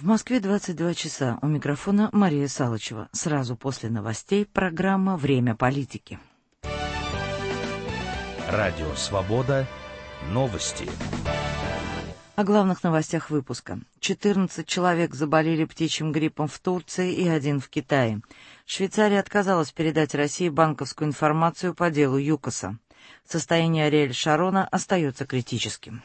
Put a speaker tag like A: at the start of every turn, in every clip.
A: В Москве 22 часа. У микрофона Мария Салычева. Сразу после новостей программа «Время политики».
B: Радио «Свобода». Новости.
A: О главных новостях выпуска. 14 человек заболели птичьим гриппом в Турции и 1 в Китае. Швейцария отказалась передать России банковскую информацию по делу ЮКОСа. Состояние Ариэля Шарона остается критическим.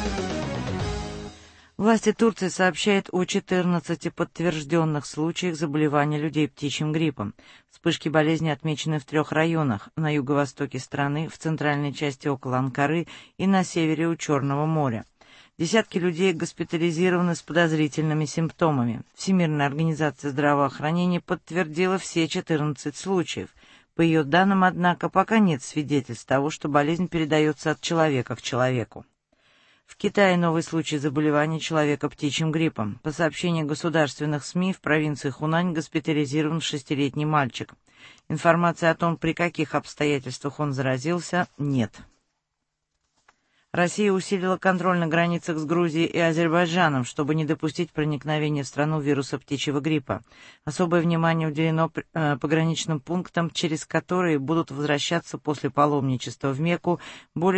A: Власти Турции сообщают о 14 подтвержденных случаях заболевания людей птичьим гриппом. Вспышки болезни отмечены в 3 районах – на юго-востоке страны, в центральной части около Анкары и на севере у Черного моря. Десятки людей госпитализированы с подозрительными симптомами. Всемирная организация здравоохранения подтвердила все 14 случаев. По ее данным, однако, пока нет свидетельств того, что болезнь передается от человека к человеку. В Китае новый случай заболевания человека птичьим гриппом. По сообщению государственных СМИ, в провинции Хунань госпитализирован 6-летний мальчик. Информации о том, при каких обстоятельствах он заразился, нет. Россия усилила контроль на границах с Грузией и Азербайджаном, чтобы не допустить проникновения в страну вируса птичьего гриппа. Особое внимание уделено пограничным пунктам, через которые будут возвращаться после паломничества в Мекку более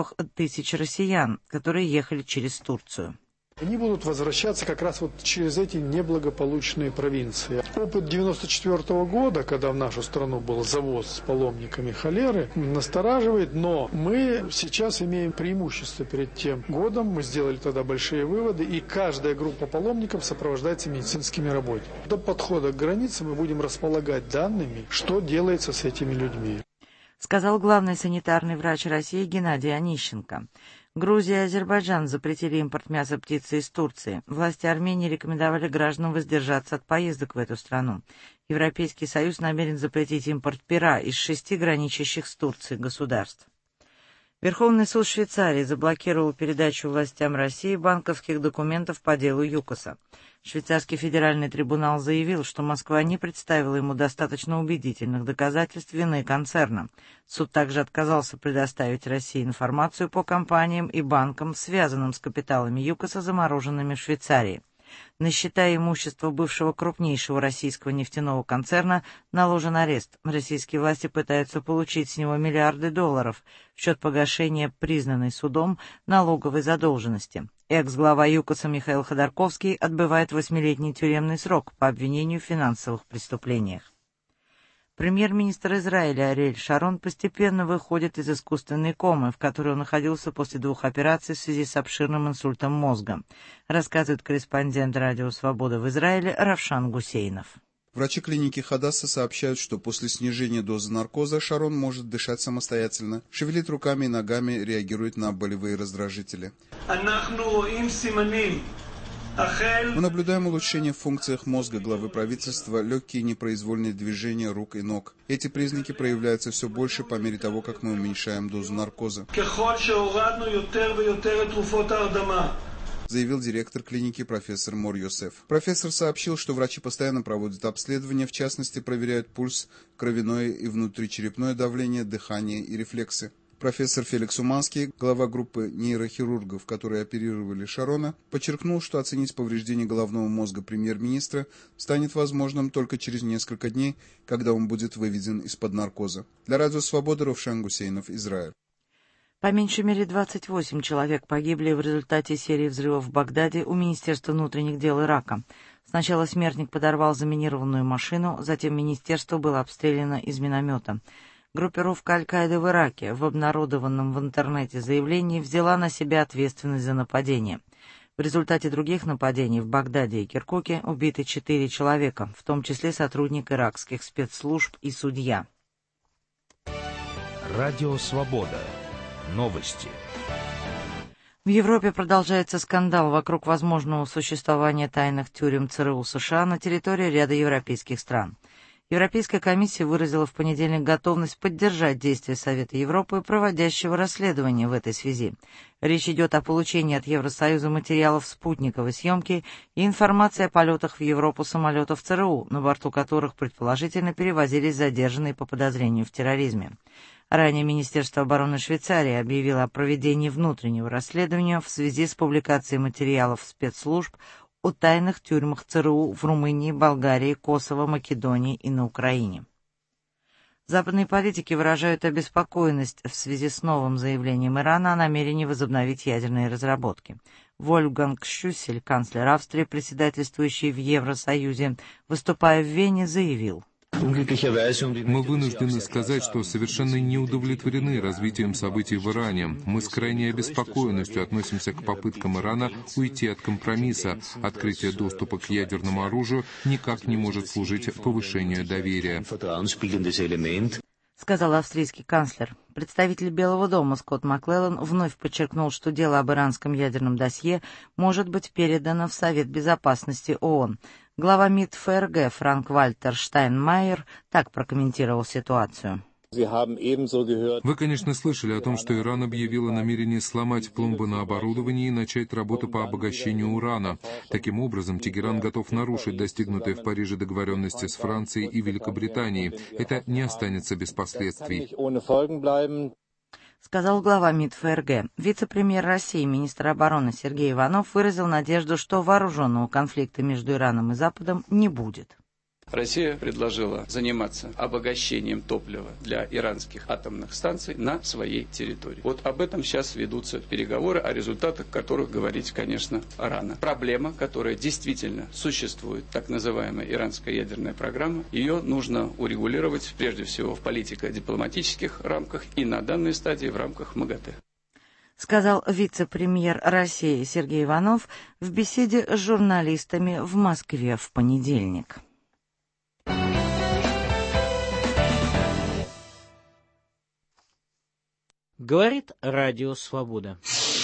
A: 4000 россиян, которые ехали через Турцию.
C: Они будут возвращаться как раз вот через эти неблагополучные провинции. Опыт 1994 года, когда в нашу страну был завоз с паломниками холеры, настораживает, но мы сейчас имеем преимущество перед тем годом. Мы сделали тогда большие выводы, и каждая группа паломников сопровождается медицинскими работниками. До подхода к границе мы будем располагать данными, что делается с этими людьми.
A: Сказал главный санитарный врач России Геннадий Онищенко. Грузия и Азербайджан запретили импорт мяса птицы из Турции. Власти Армении рекомендовали гражданам воздержаться от поездок в эту страну. Европейский Союз намерен запретить импорт пера из 6 граничащих с Турцией государств. Верховный суд Швейцарии заблокировал передачу властям России банковских документов по делу ЮКОСа. Швейцарский федеральный трибунал заявил, что Москва не представила ему достаточно убедительных доказательств вины концерна. Суд также отказался предоставить России информацию по компаниям и банкам, связанным с капиталами ЮКОСа, замороженными в Швейцарии. На счета и имущество бывшего крупнейшего российского нефтяного концерна наложен арест. Российские власти пытаются получить с него миллиарды долларов в счет погашения признанной судом налоговой задолженности. Экс-глава ЮКОСа Михаил Ходорковский отбывает 8-летний тюремный срок по обвинению в финансовых преступлениях. Премьер-министр Израиля Ариэль Шарон постепенно выходит из искусственной комы, в которой он находился после 2 операций в связи с обширным инсультом мозга, рассказывает корреспондент «Радио Свобода» в Израиле Равшан Гусейнов.
D: Врачи клиники Хадасса сообщают, что после снижения дозы наркоза Шарон может дышать самостоятельно, шевелит руками и ногами, реагирует на болевые раздражители. Мы наблюдаем улучшение в функциях мозга главы правительства, легкие непроизвольные движения рук и ног. Эти признаки проявляются все больше по мере того, как мы уменьшаем дозу наркоза, заявил директор клиники профессор Мор Йосеф. Профессор сообщил, что врачи постоянно проводят обследования, в частности, проверяют пульс, кровяное и внутричерепное давление, дыхание и рефлексы. Профессор Феликс Уманский, глава группы нейрохирургов, которые оперировали Шарона, подчеркнул, что оценить повреждения головного мозга премьер-министра станет возможным только через несколько дней, когда он будет выведен из-под наркоза. Для Радио Свобода Равшан Гусейнов, Израиль.
A: По меньшей мере 28 человек погибли в результате серии взрывов в Багдаде у Министерства внутренних дел Ирака. Сначала смертник подорвал заминированную машину, затем министерство было обстреляно из миномета. Группировка Аль-Каиды в Ираке в обнародованном в интернете заявлении взяла на себя ответственность за нападение. В результате других нападений в Багдаде и Киркуке убиты 4 человека, в том числе сотрудник иракских спецслужб и судья.
B: Радио «Свобода». Новости.
A: В Европе продолжается скандал вокруг возможного существования тайных тюрем ЦРУ США на территории ряда европейских стран. Европейская комиссия выразила в понедельник готовность поддержать действия Совета Европы, проводящего расследование в этой связи. Речь идет о получении от Евросоюза материалов спутниковой съемки и информации о полетах в Европу самолетов ЦРУ, на борту которых предположительно перевозились задержанные по подозрению в терроризме. Ранее Министерство обороны Швейцарии объявило о проведении внутреннего расследования в связи с публикацией материалов спецслужб о тайных тюрьмах ЦРУ в Румынии, Болгарии, Косово, Македонии и на Украине. Западные политики выражают обеспокоенность в связи с новым заявлением Ирана о намерении возобновить ядерные разработки. Вольфганг Шюссель, канцлер Австрии, председательствующий в Евросоюзе, выступая в Вене, заявил:
E: Мы вынуждены сказать, что совершенно не удовлетворены развитием событий в Иране. Мы с крайней обеспокоенностью относимся к попыткам Ирана уйти от компромисса. Открытие доступа к ядерному оружию никак не может служить повышению доверия,
A: сказал австрийский канцлер. Представитель Белого дома Скотт Маклеллан вновь подчеркнул, что дело об иранском ядерном досье может быть передано в Совет Безопасности ООН. Глава МИД ФРГ Франк-Вальтер Штайнмайер так прокомментировал ситуацию.
E: Вы, конечно, слышали о том, что Иран объявил о намерении сломать пломбы на оборудовании и начать работу по обогащению урана. Таким образом, Тегеран готов нарушить достигнутые в Париже договоренности с Францией и Великобританией. Это не останется без последствий,
A: сказал глава МИД ФРГ. Вице-премьер России, министр обороны Сергей Иванов выразил надежду, что вооруженного конфликта между Ираном и Западом не будет.
F: Россия предложила заниматься обогащением топлива для иранских атомных станций на своей территории. Вот об этом сейчас ведутся переговоры, о результатах которых говорить, конечно, рано. Проблема, которая действительно существует, так называемая иранская ядерная программа, ее нужно урегулировать прежде всего в политико-дипломатических рамках и на данной стадии в рамках МАГАТЭ,
A: сказал вице-премьер России Сергей Иванов в беседе с журналистами в Москве в понедельник.
G: Говорит Радио Свобода.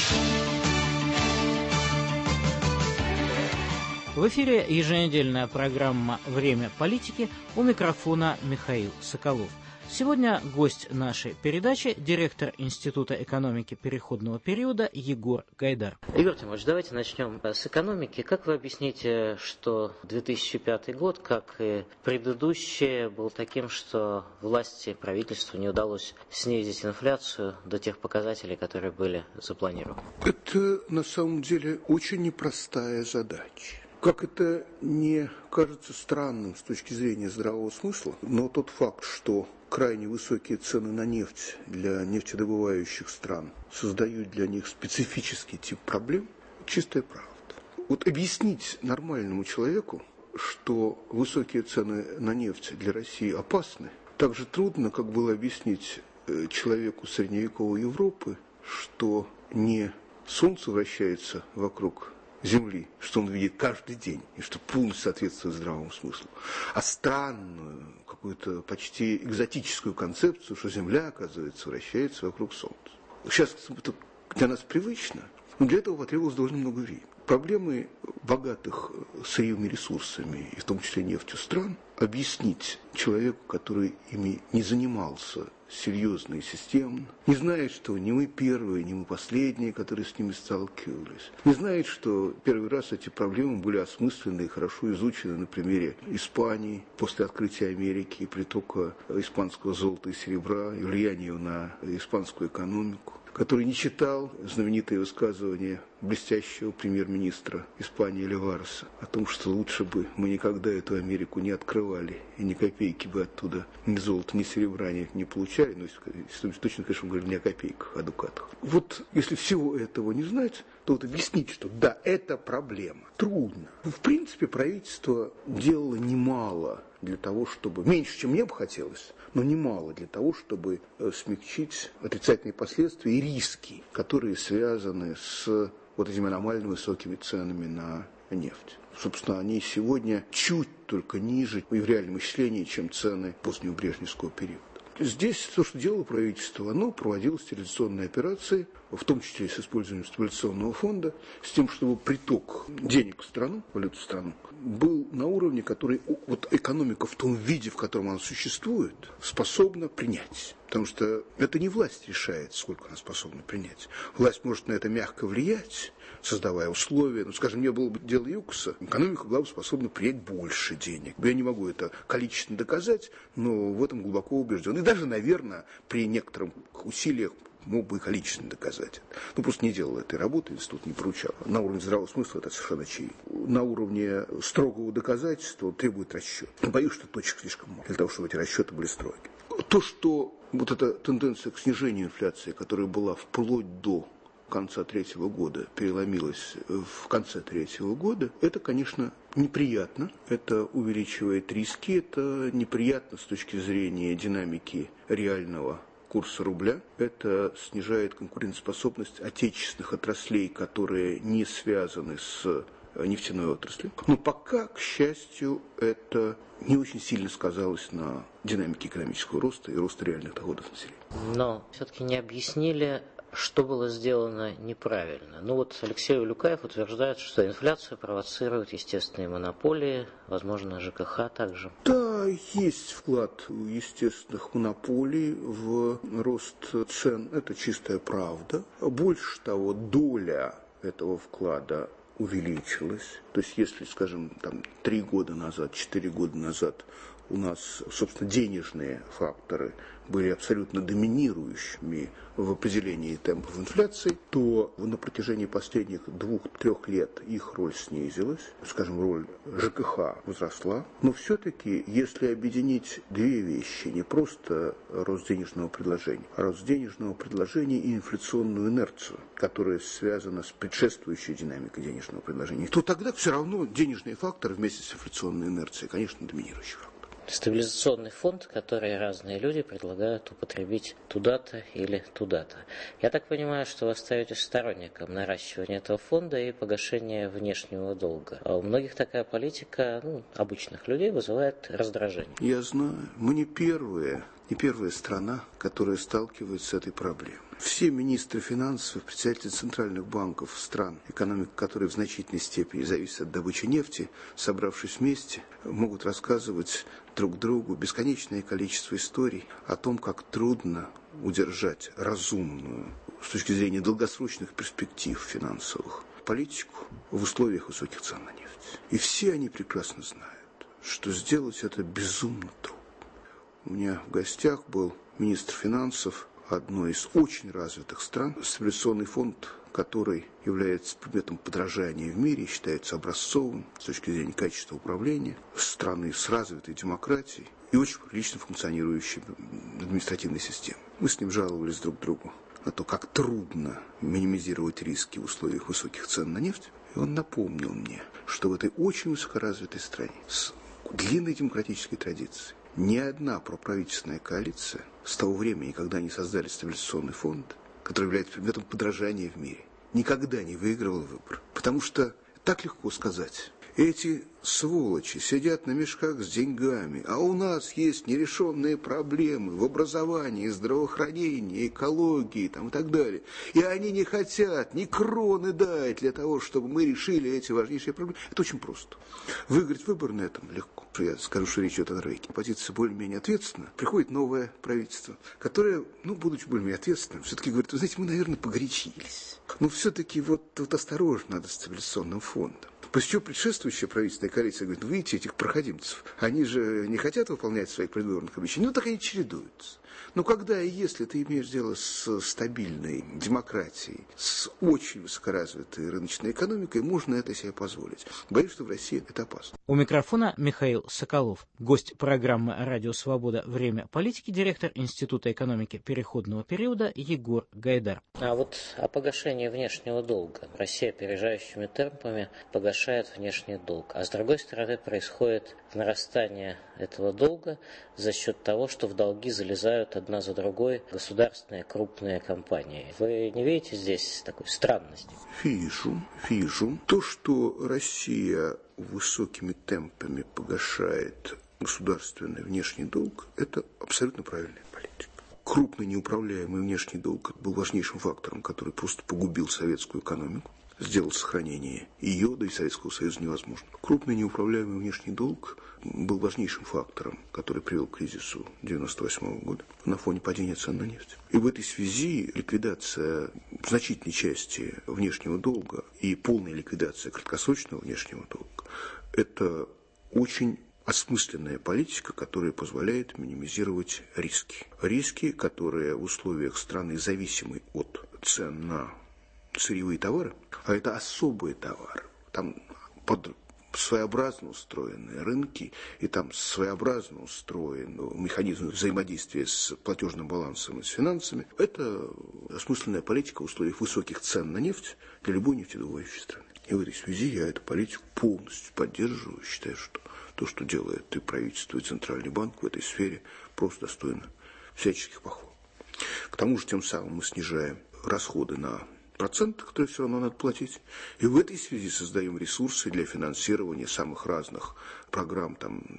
G: В эфире еженедельная программа «Время политики», у микрофона Михаил Соколов. Сегодня гость нашей передачи – директор Института экономики переходного периода Егор Гайдар.
H: Егор Тимович, давайте начнем с экономики. Как вы объясните, что 2005 год, как и предыдущий, был таким, что власти, правительству не удалось снизить инфляцию до тех показателей, которые были запланированы?
I: Это на самом деле очень непростая задача. Как это не кажется странным с точки зрения здравого смысла, но тот факт, что крайне высокие цены на нефть для нефтедобывающих стран создают для них специфический тип проблем, чистая правда. Вот объяснить нормальному человеку, что высокие цены на нефть для России опасны, так же трудно, как было объяснить человеку средневековой Европы, что не Солнце вращается вокруг Земли, что он видит каждый день, и что полностью соответствует здравому смыслу, а странную, какую-то почти экзотическую концепцию, что Земля, оказывается, вращается вокруг Солнца. Сейчас это для нас привычно, но для этого потребовалось довольно много времени. Проблемы богатых сырьевыми ресурсами, и в том числе нефтью стран, объяснить человеку, который ими не занимался серьезно и системно, не знает, что не мы первые, не мы последние, которые с ними сталкивались, не знает, что первый раз эти проблемы были осмыслены и хорошо изучены на примере Испании после открытия Америки и притока испанского золота и серебра и влияния на испанскую экономику, который не читал знаменитое высказывание блестящего премьер-министра Испании Оливареса о том, что лучше бы мы никогда эту Америку не открывали, и ни копейки бы оттуда ни золота, ни серебра не получали, но если точно, конечно, мы говорим не о копейках, а о дукатах. Вот если всего этого не знать, то вот объяснить, что да, это проблема, трудно. В принципе, правительство делало немало для того, чтобы, меньше, чем мне бы хотелось, но немало для того, чтобы смягчить отрицательные последствия и риски, которые связаны с вот этими аномально высокими ценами на нефть. Собственно, они сегодня чуть только ниже и в реальном исчислении, чем цены позднего брежневского периода. Здесь то, что делало правительство, оно проводило стерилизационные операции, в том числе с использованием стабилизационного фонда, с тем, чтобы приток денег в страну, валют в страну, был на уровне, который вот экономика в том виде, в котором она существует, способна принять. Потому что это не власть решает, сколько она способна принять. Власть может на это мягко влиять, создавая условия. Ну, скажем, мне было бы дело ЮКОСа, экономика была бы способна принять больше денег. Я не могу это количественно доказать, но в этом глубоко убежден. И даже, наверное, при некоторых усилиях мог бы и количественно доказать. Ну, просто не делал этой работы, институт не поручал. На уровне здравого смысла это совершенно очевидно. На уровне строгого доказательства он требует расчет. Боюсь, что точек слишком мало для того, чтобы эти расчеты были строгие. То, что вот эта тенденция к снижению инфляции, которая была вплоть до конца третьего года, переломилась в конце третьего года, это, конечно, неприятно. Это увеличивает риски, это неприятно с точки зрения динамики реального курса рубля. Это снижает конкурентоспособность отечественных отраслей, которые не связаны с нефтяной отраслью. Но пока, к счастью, это не очень сильно сказалось на динамике экономического роста и роста реальных доходов населения.
H: Но все-таки не объяснили, что было сделано неправильно. Ну вот Алексей Улюкаев утверждает, что инфляцию провоцируют естественные монополии, возможно, ЖКХ также.
I: Да, есть вклад естественных монополий в рост цен, это чистая правда. Больше того, доля этого вклада увеличилась. То есть, если, скажем, 3 года назад, 4 года назад у нас, собственно, денежные факторы были абсолютно доминирующими в определении темпов инфляции, то на протяжении последних 2-3 лет их роль снизилась, скажем, роль ЖКХ возросла. Но все-таки, если объединить две вещи, не просто рост денежного предложения, а рост денежного предложения и инфляционную инерцию, которая связана с предшествующей динамикой денежного предложения, то тогда все равно денежные факторы вместе с инфляционной инерцией, конечно, доминирующий фактор.
H: Стабилизационный фонд, который разные люди предлагают употребить туда-то или туда-то. Я так понимаю, что вы остаетесь сторонником наращивания этого фонда и погашения внешнего долга. А у многих такая политика, обычных людей, вызывает раздражение.
I: Я знаю, мы не первая страна, которая сталкивается с этой проблемой. Все министры финансов, председатели центральных банков стран, экономика которой в значительной степени зависит от добычи нефти, собравшись вместе, могут рассказывать друг другу бесконечное количество историй о том, как трудно удержать разумную, с точки зрения долгосрочных перспектив финансовых, политику в условиях высоких цен на нефть. И все они прекрасно знают, что сделать это безумно трудно. У меня в гостях был министр финансов одной из очень развитых стран, стабилизационный фонд, который является предметом подражания в мире, считается образцовым с точки зрения качества управления, страны с развитой демократией и очень прилично функционирующей административной системой. Мы с ним жаловались друг другу на то, как трудно минимизировать риски в условиях высоких цен на нефть. И он напомнил мне, что в этой очень высокоразвитой стране с длинной демократической традицией ни одна проправительственная коалиция с того времени, когда они создали стабилизационный фонд, который является предметом подражания в мире, никогда не выигрывал выбор. Потому что так легко сказать. Эти сволочи сидят на мешках с деньгами, а у нас есть нерешенные проблемы в образовании, здравоохранении, экологии и так далее. И они не хотят ни кроны дать для того, чтобы мы решили эти важнейшие проблемы. Это очень просто. Выиграть выбор на этом легко. Я скажу, что речь идет о Норвегии. Позиция более-менее ответственна. Приходит новое правительство, которое, будучи более-менее ответственным, все-таки говорит, вы знаете, мы, наверное, погорячились. Но все-таки вот осторожно надо с стабилизационным фондом. После чего предшествующая правительственная коалиция говорит, видите, этих проходимцев, они же не хотят выполнять своих предвыборных обещаний, так они чередуются. Но когда и если ты имеешь дело с стабильной демократией, с очень высокоразвитой рыночной экономикой, можно это себе позволить. Боюсь, что в России это опасно.
G: У микрофона Михаил Соколов, гость программы «Радио Свобода. Время политики», директор Института экономики переходного периода Егор Гайдар.
H: А вот о погашении внешнего долга. Россия опережающими темпами погашает внешний долг. А с другой стороны происходит нарастание этого долга за счет того, что в долги залезают одна за другой государственные крупные компании. Вы не видите здесь такой странности?
I: Вижу. То, что Россия высокими темпами погашает государственный внешний долг, это абсолютно правильная политика. Крупный неуправляемый внешний долг был важнейшим фактором, который просто погубил советскую экономику, сделал сохранение ее, да и Советского Союза невозможно. Крупный неуправляемый внешний долг был важнейшим фактором, который привел к кризису 1998 года на фоне падения цен на нефть. И в этой связи ликвидация значительной части внешнего долга и полная ликвидация краткосрочного внешнего долга – это очень осмысленная политика, которая позволяет минимизировать риски. Риски, которые в условиях страны зависимой от цен на сырьевые товары, а это особые товары, там под своеобразно устроенные рынки, и там своеобразно устроен механизм взаимодействия с платежным балансом и с финансами. Это осмысленная политика в условиях высоких цен на нефть для любой нефтедобывающей страны. И в этой связи я эту политику полностью поддерживаю. Считаю, что то, что делает и правительство, и Центральный банк в этой сфере, просто достойно всяческих похвал. К тому же, тем самым мы снижаем расходы на проценты, которые все равно надо платить. И в этой связи создаем ресурсы для финансирования самых разных программ,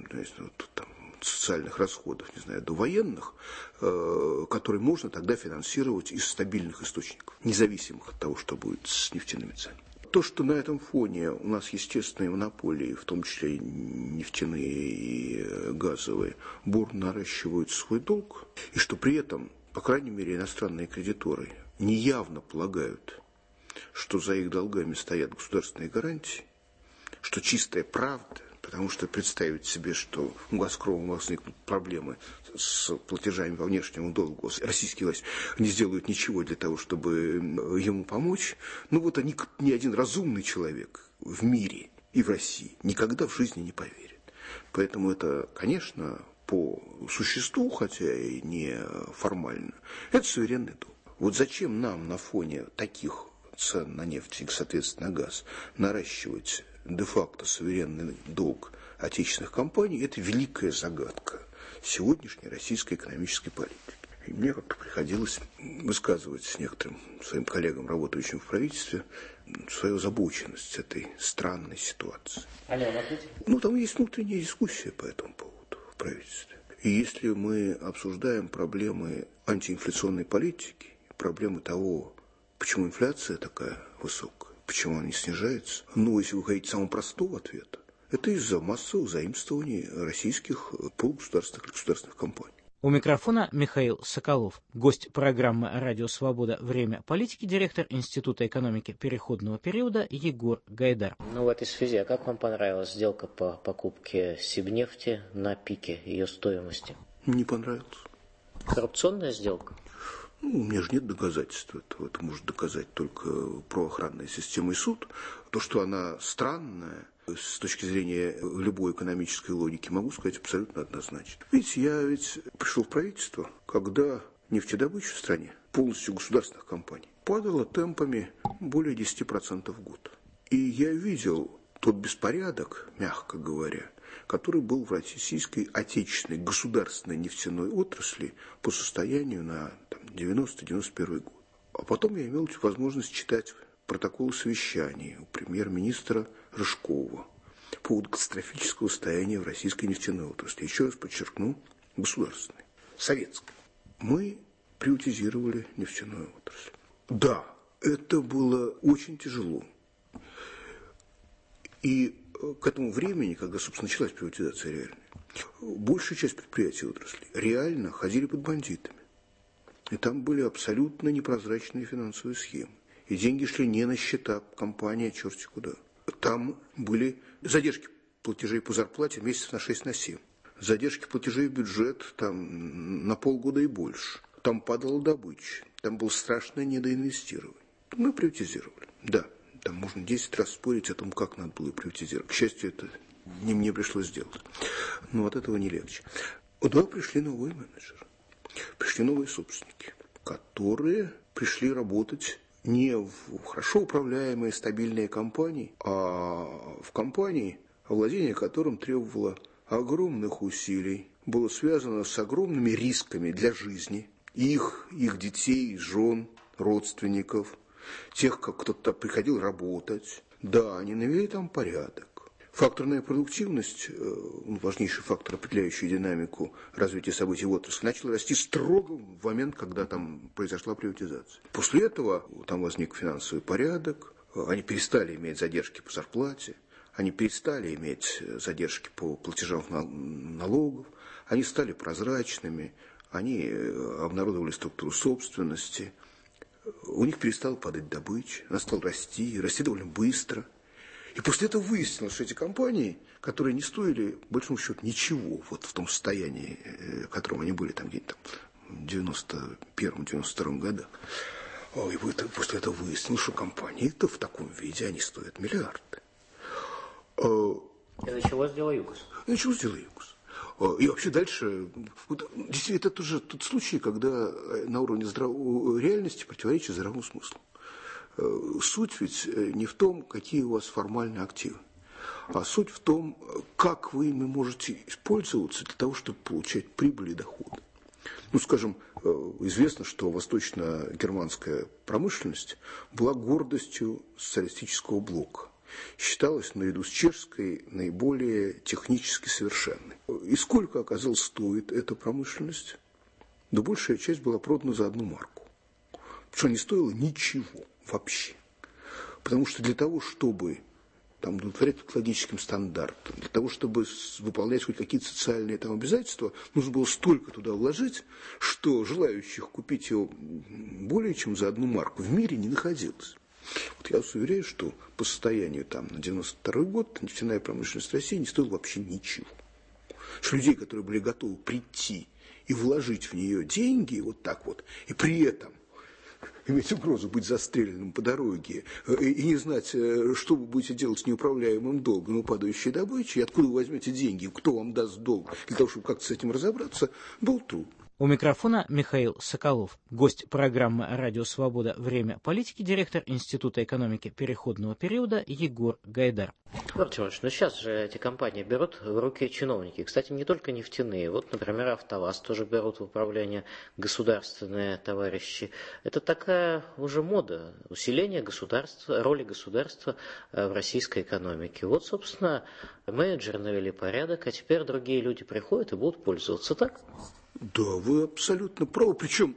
I: социальных расходов, до военных, которые можно тогда финансировать из стабильных источников, независимых от того, что будет с нефтяными ценами. То, что на этом фоне у нас естественные монополии, в том числе и нефтяные и газовые, бурно наращивают свой долг, и что при этом, по крайней мере, иностранные кредиторы неявно полагают, что за их долгами стоят государственные гарантии, что чистая правда, потому что представить себе, что у «Газпрома» возникнут проблемы с платежами по внешнему долгу, российские власти не сделают ничего для того, чтобы ему помочь, ни один разумный человек в мире и в России никогда в жизни не поверит. Поэтому это, конечно, по существу, хотя и не формально, это суверенный долг. Вот зачем нам на фоне таких цен на нефть и, соответственно, на газ наращивать де-факто суверенный долг отечественных компаний, это великая загадка сегодняшней российской экономической политики. И мне как-то приходилось высказывать с некоторым своим коллегам, работающим в правительстве, свою озабоченность этой странной ситуации. Там есть внутренняя дискуссия по этому поводу в правительстве. И если мы обсуждаем проблемы антиинфляционной политики, проблемы того, почему инфляция такая высокая, почему она не снижается, если вы хотите самого простого ответа, это из-за массовых заимствований российских полугосударственных или государственных компаний.
G: У микрофона Михаил Соколов, гость программы «Радио Свобода. Время политики», директор Института экономики переходного периода Егор Гайдар.
H: В этой связи, как вам понравилась сделка по покупке Сибнефти на пике ее стоимости?
I: Не понравилась.
H: Коррупционная сделка?
I: У меня же нет доказательств этого. Это может доказать только правоохранная система и суд. То, что она странная, с точки зрения любой экономической логики, могу сказать абсолютно однозначно. Видите, я пришел в правительство, когда нефтедобыча в стране, полностью государственных компаний, падала темпами более 10% в год. И я видел тот беспорядок, мягко говоря, который был в российской отечественной государственной нефтяной отрасли по состоянию на 90-91 год. А потом я имел возможность читать протоколы совещаний у премьер-министра Рыжкова по поводу катастрофического состояния в российской нефтяной отрасли. Еще раз подчеркну, государственной, советской. Мы приватизировали нефтяную отрасль. Да, это было очень тяжело. И к этому времени, когда, собственно, началась приватизация реальная, большая часть предприятий отрасли реально ходили под бандитами. И там были абсолютно непрозрачные финансовые схемы. И деньги шли не на счета компании, а черти куда. Там были задержки платежей по зарплате месяцев на 6-7. Задержки платежей в бюджет на полгода и больше. Там падала добыча. Там было страшное недоинвестирование. Мы приватизировали. Да, там можно 10 раз спорить о том, как надо было приватизировать. К счастью, это не мне пришлось сделать. Но от этого не легче. Да, пришли новые менеджеры. Пришли новые собственники, которые пришли работать не в хорошо управляемые стабильные компании, а в компании, овладение которым требовало огромных усилий, было связано с огромными рисками для жизни их детей, жен, родственников, тех, как кто-то приходил работать. Да, они навели там порядок. Факторная продуктивность, важнейший фактор, определяющий динамику развития событий в отрасли, начала расти строго в момент, когда там произошла приватизация. После этого там возник финансовый порядок, они перестали иметь задержки по зарплате, они перестали иметь задержки по платежам налогов, они стали прозрачными, они обнародовали структуру собственности, у них перестала падать добыча, она стала расти довольно быстро. И после этого выяснилось, что эти компании, которые не стоили, по большому счету, ничего, вот в том состоянии, в котором они были там где-то в 91-92 годах, и вот после этого выяснилось, что компании-то в таком виде, они стоят миллиарды.
H: И началось дело ЮКОС.
I: И вообще дальше, вот, действительно, это тоже тот случай, когда на уровне реальности противоречит здравому смыслу. Суть ведь не в том, какие у вас формальные активы, а суть в том, как вы ими можете использоваться для того, чтобы получать прибыль и доходы. Ну, скажем, известно, что восточно-германская промышленность была гордостью социалистического блока. Считалась наряду с чешской наиболее технически совершенной. И сколько, оказалось, стоит эта промышленность? Да большая часть была продана за 1 марку. Потому что не стоила ничего вообще. Потому что для того, чтобы там, удовлетворять экологическим стандартам, для того, чтобы выполнять хоть какие-то социальные там обязательства, нужно было столько туда вложить, что желающих купить его более чем за 1 марку в мире не находилось. Вот я вас уверяю, что по состоянию там, на 92 год нефтяная промышленность России не стоила вообще ничего. Что людей, которые были готовы прийти и вложить в нее деньги вот так вот, и при этом иметь угрозу быть застреленным по дороге и не знать, что вы будете делать с неуправляемым долгом и падающей добычей, откуда вы возьмете деньги, кто вам даст долг, для того, чтобы как-то с этим разобраться, был трудно.
G: У микрофона Михаил Соколов, гость программы «Радио Свобода. Время политики», директор Института экономики переходного периода Егор Гайдар.
H: Егор Тимофеевич, сейчас же эти компании берут в руки чиновники. Кстати, не только нефтяные. Вот, например, АвтоВАЗ тоже берут в управление государственные товарищи. Это такая уже мода, усиление государства, роли государства в российской экономике. Вот, собственно, менеджеры навели порядок, а теперь другие люди приходят и будут пользоваться, так?
I: Да, вы абсолютно правы. Причем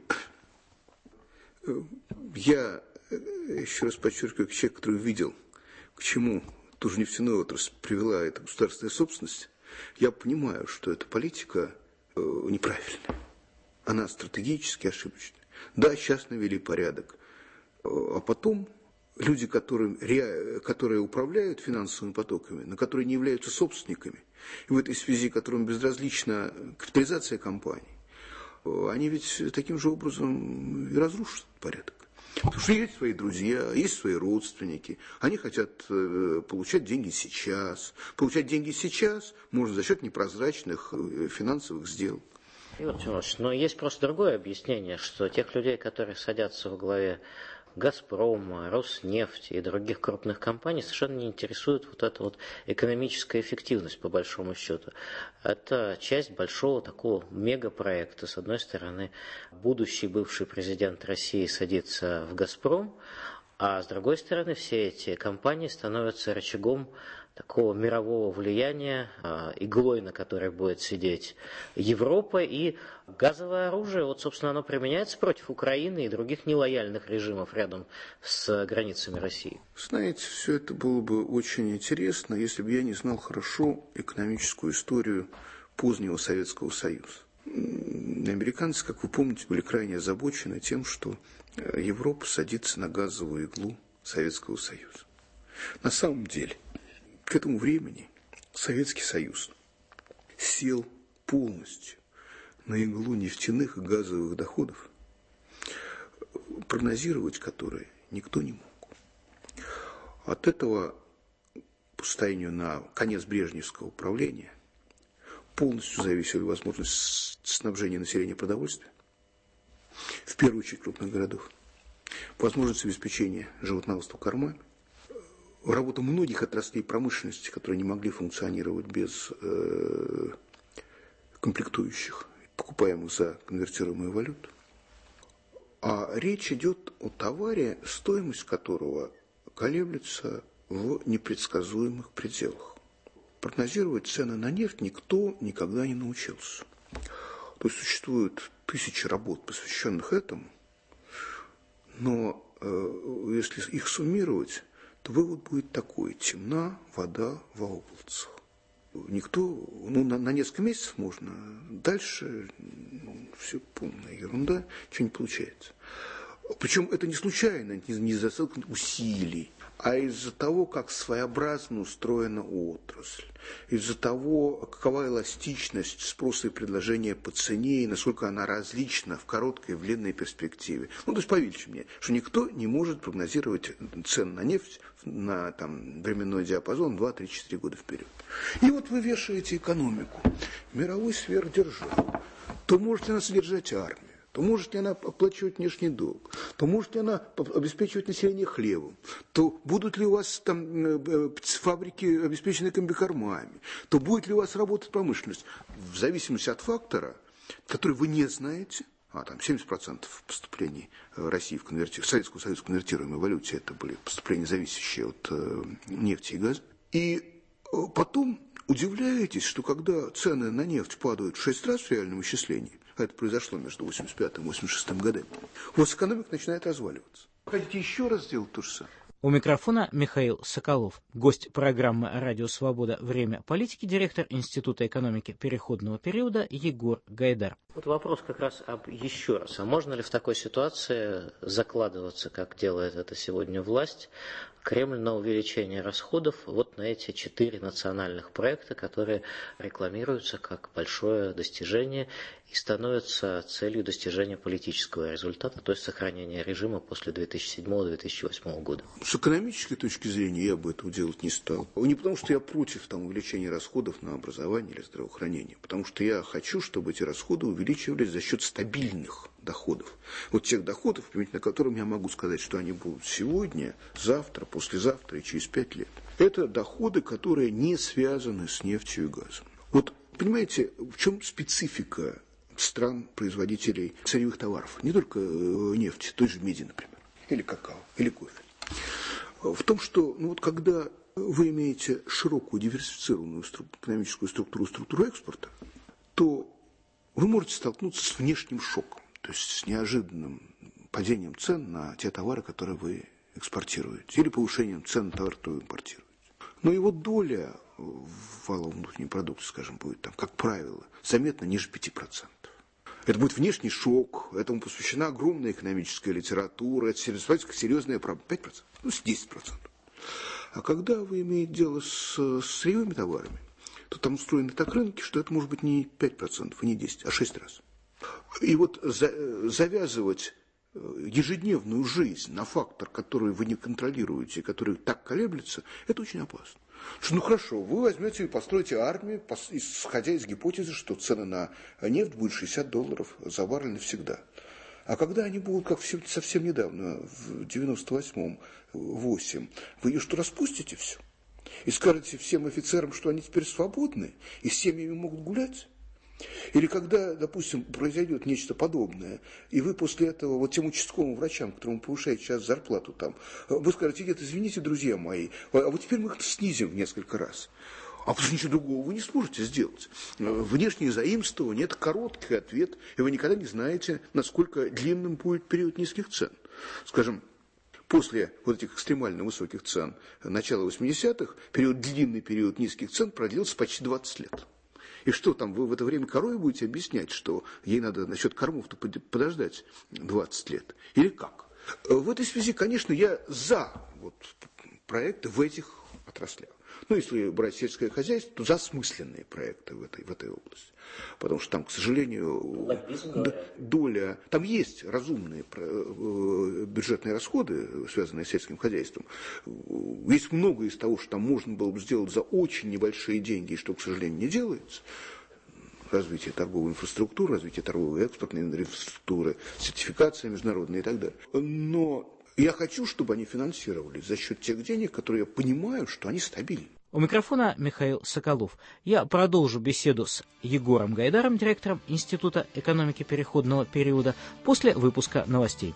I: я еще раз подчеркиваю, как человек, который видел, к чему ту же нефтяную отрасль привела эта государственная собственность, я понимаю, что эта политика неправильная. Она стратегически ошибочная. Да, сейчас навели порядок, а потом люди, которые управляют финансовыми потоками, но которые не являются собственниками, и в этой связи, которым безразлична капитализация компаний, они ведь таким же образом и разрушат порядок. Потому что есть свои друзья, есть свои родственники, они хотят получать деньги сейчас. Получать деньги сейчас можно за счет непрозрачных финансовых сделок.
H: Егор Тимофеевич, но есть просто другое объяснение, что тех людей, которые садятся во главе «Газпрома», «Роснефти» и других крупных компаний совершенно не интересует вот эта вот экономическая эффективность, по большому счету. Это часть большого такого мегапроекта. С одной стороны, будущий бывший президент России садится в «Газпром», а с другой стороны, все эти компании становятся рычагом такого мирового влияния, иглой, на которой будет сидеть Европа, и газовое оружие, вот, собственно, оно применяется против Украины и других нелояльных режимов рядом с границами России.
I: Знаете, все это было бы очень интересно, если бы я не знал хорошо экономическую историю позднего Советского Союза. Американцы, как вы помните, были крайне озабочены тем, что Европа садится на газовую иглу Советского Союза. На самом деле, к этому времени Советский Союз сел полностью на иглу нефтяных и газовых доходов, прогнозировать которые никто не мог. От этого, по состоянию на конец брежневского правления, полностью зависела возможность снабжения населения продовольствием, в первую очередь крупных городов, возможность обеспечения животноводства кормами, работа многих отраслей промышленности, которые не могли функционировать без комплектующих, покупаемых за конвертируемую валюту. А речь идет о товаре, стоимость которого колеблется в непредсказуемых пределах. Прогнозировать цены на нефть никто никогда не научился. То есть существуют тысячи работ, посвященных этому, но если их суммировать, то вывод будет такой: темна вода в облацах. Никто, на несколько месяцев можно, дальше все полная ерунда, ничего не получается. Причем это не случайно, не засылка усилий, а из-за того, как своеобразно устроена отрасль, из-за того, какова эластичность спроса и предложения по цене и насколько она различна в короткой и в длинной перспективе. То есть поверьте мне, что никто не может прогнозировать цены на нефть на временной диапазон 2, 3, 4 года вперед. И вот вы вешаете экономику, мировой сверхдержавы, то можете она содержать армию, то может ли она оплачивать внешний долг, то может ли она обеспечивать население хлебом, то будут ли у вас фабрики обеспечены комбикормами, то будет ли у вас работать промышленность. В зависимости от фактора, который вы не знаете, 70% поступлений России в Советскую Союз в конвертируемой валюте, это были поступления, зависящие от нефти и газа. И потом удивляетесь, что когда цены на нефть падают в 6 раз в реальном исчислении, а это произошло между 1985 и 1986 годами, у вас экономика начинает разваливаться. Хотите еще раз сделать то же самое?
G: У микрофона Михаил Соколов, гость программы «Радио Свобода. Время политики», директор Института экономики переходного периода Егор Гайдар.
H: Вот вопрос как раз еще раз. А можно ли в такой ситуации закладываться, как делает это сегодня власть, Кремль, на увеличение расходов вот на эти 4 национальных проекта, которые рекламируются как большое достижение и становятся целью достижения политического результата, то есть сохранения режима после 2007-2008 года?
I: С экономической точки зрения я бы этого делать не стал. Не потому, что я против увеличения расходов на образование или здравоохранение, потому что я хочу, чтобы эти расходы увеличивались за счет стабильных доходов. Вот тех доходов, применительно к которым я могу сказать, что они будут сегодня, завтра, послезавтра и через 5 лет. Это доходы, которые не связаны с нефтью и газом. Вот понимаете, в чем специфика стран-производителей сырьевых товаров? Не только нефти, той же меди, например, или какао, или кофе. В том, что когда вы имеете широкую диверсифицированную экономическую структуру экспорта, то вы можете столкнуться с внешним шоком, то есть с неожиданным падением цен на те товары, которые вы экспортируете, или повышением цен на товары, которые вы импортируете. Но его доля в валовом внутреннем продукте, скажем, будет как правило, заметно ниже 5%. Это будет внешний шок, этому посвящена огромная экономическая литература, это серьезная проблема. 5%, 10%. А когда вы имеете дело с сырьевыми товарами, то там устроены так рынки, что это может быть не 5% и не 10%, а 6 раз. И вот завязывать ежедневную жизнь на фактор, который вы не контролируете, который так колеблется, это очень опасно. Что, хорошо, вы возьмете и построите армию, исходя из гипотезы, что цена на нефть будет $60 за баррель навсегда. А когда они будут, как совсем недавно, в 98-м, 8, вы ее что, распустите все? И скажете всем офицерам, что они теперь свободны, и с семьями могут гулять? Или когда, допустим, произойдет нечто подобное, и вы после этого, тем участковым врачам, которым повышаете сейчас зарплату вы скажете: нет, извините, друзья мои, а вот теперь мы их снизим в несколько раз. А потому что ничего другого вы не сможете сделать. Внешние заимствования – это короткий ответ, и вы никогда не знаете, насколько длинным будет период низких цен. Скажем, после этих экстремально высоких цен начала 80-х, длинный период низких цен продлился почти 20 лет. И что вы в это время корове будете объяснять, что ей надо насчет кормов-то подождать 20 лет? Или как? В этой связи, конечно, я за проекты в этих отраслях. Если брать сельское хозяйство, то за смысленные проекты в этой области. Потому что там, к сожалению, доля... Там есть разумные бюджетные расходы, связанные с сельским хозяйством. Есть многое из того, что там можно было бы сделать за очень небольшие деньги, и что, к сожалению, не делается. Развитие торговой инфраструктуры, развитие торговой и экспортной инфраструктуры, сертификация международная и так далее. Но я хочу, чтобы они финансировались за счет тех денег, которые я понимаю, что они стабильны.
G: У микрофона Михаил Соколов. Я продолжу беседу с Егором Гайдаром, директором Института экономики переходного периода, после выпуска новостей.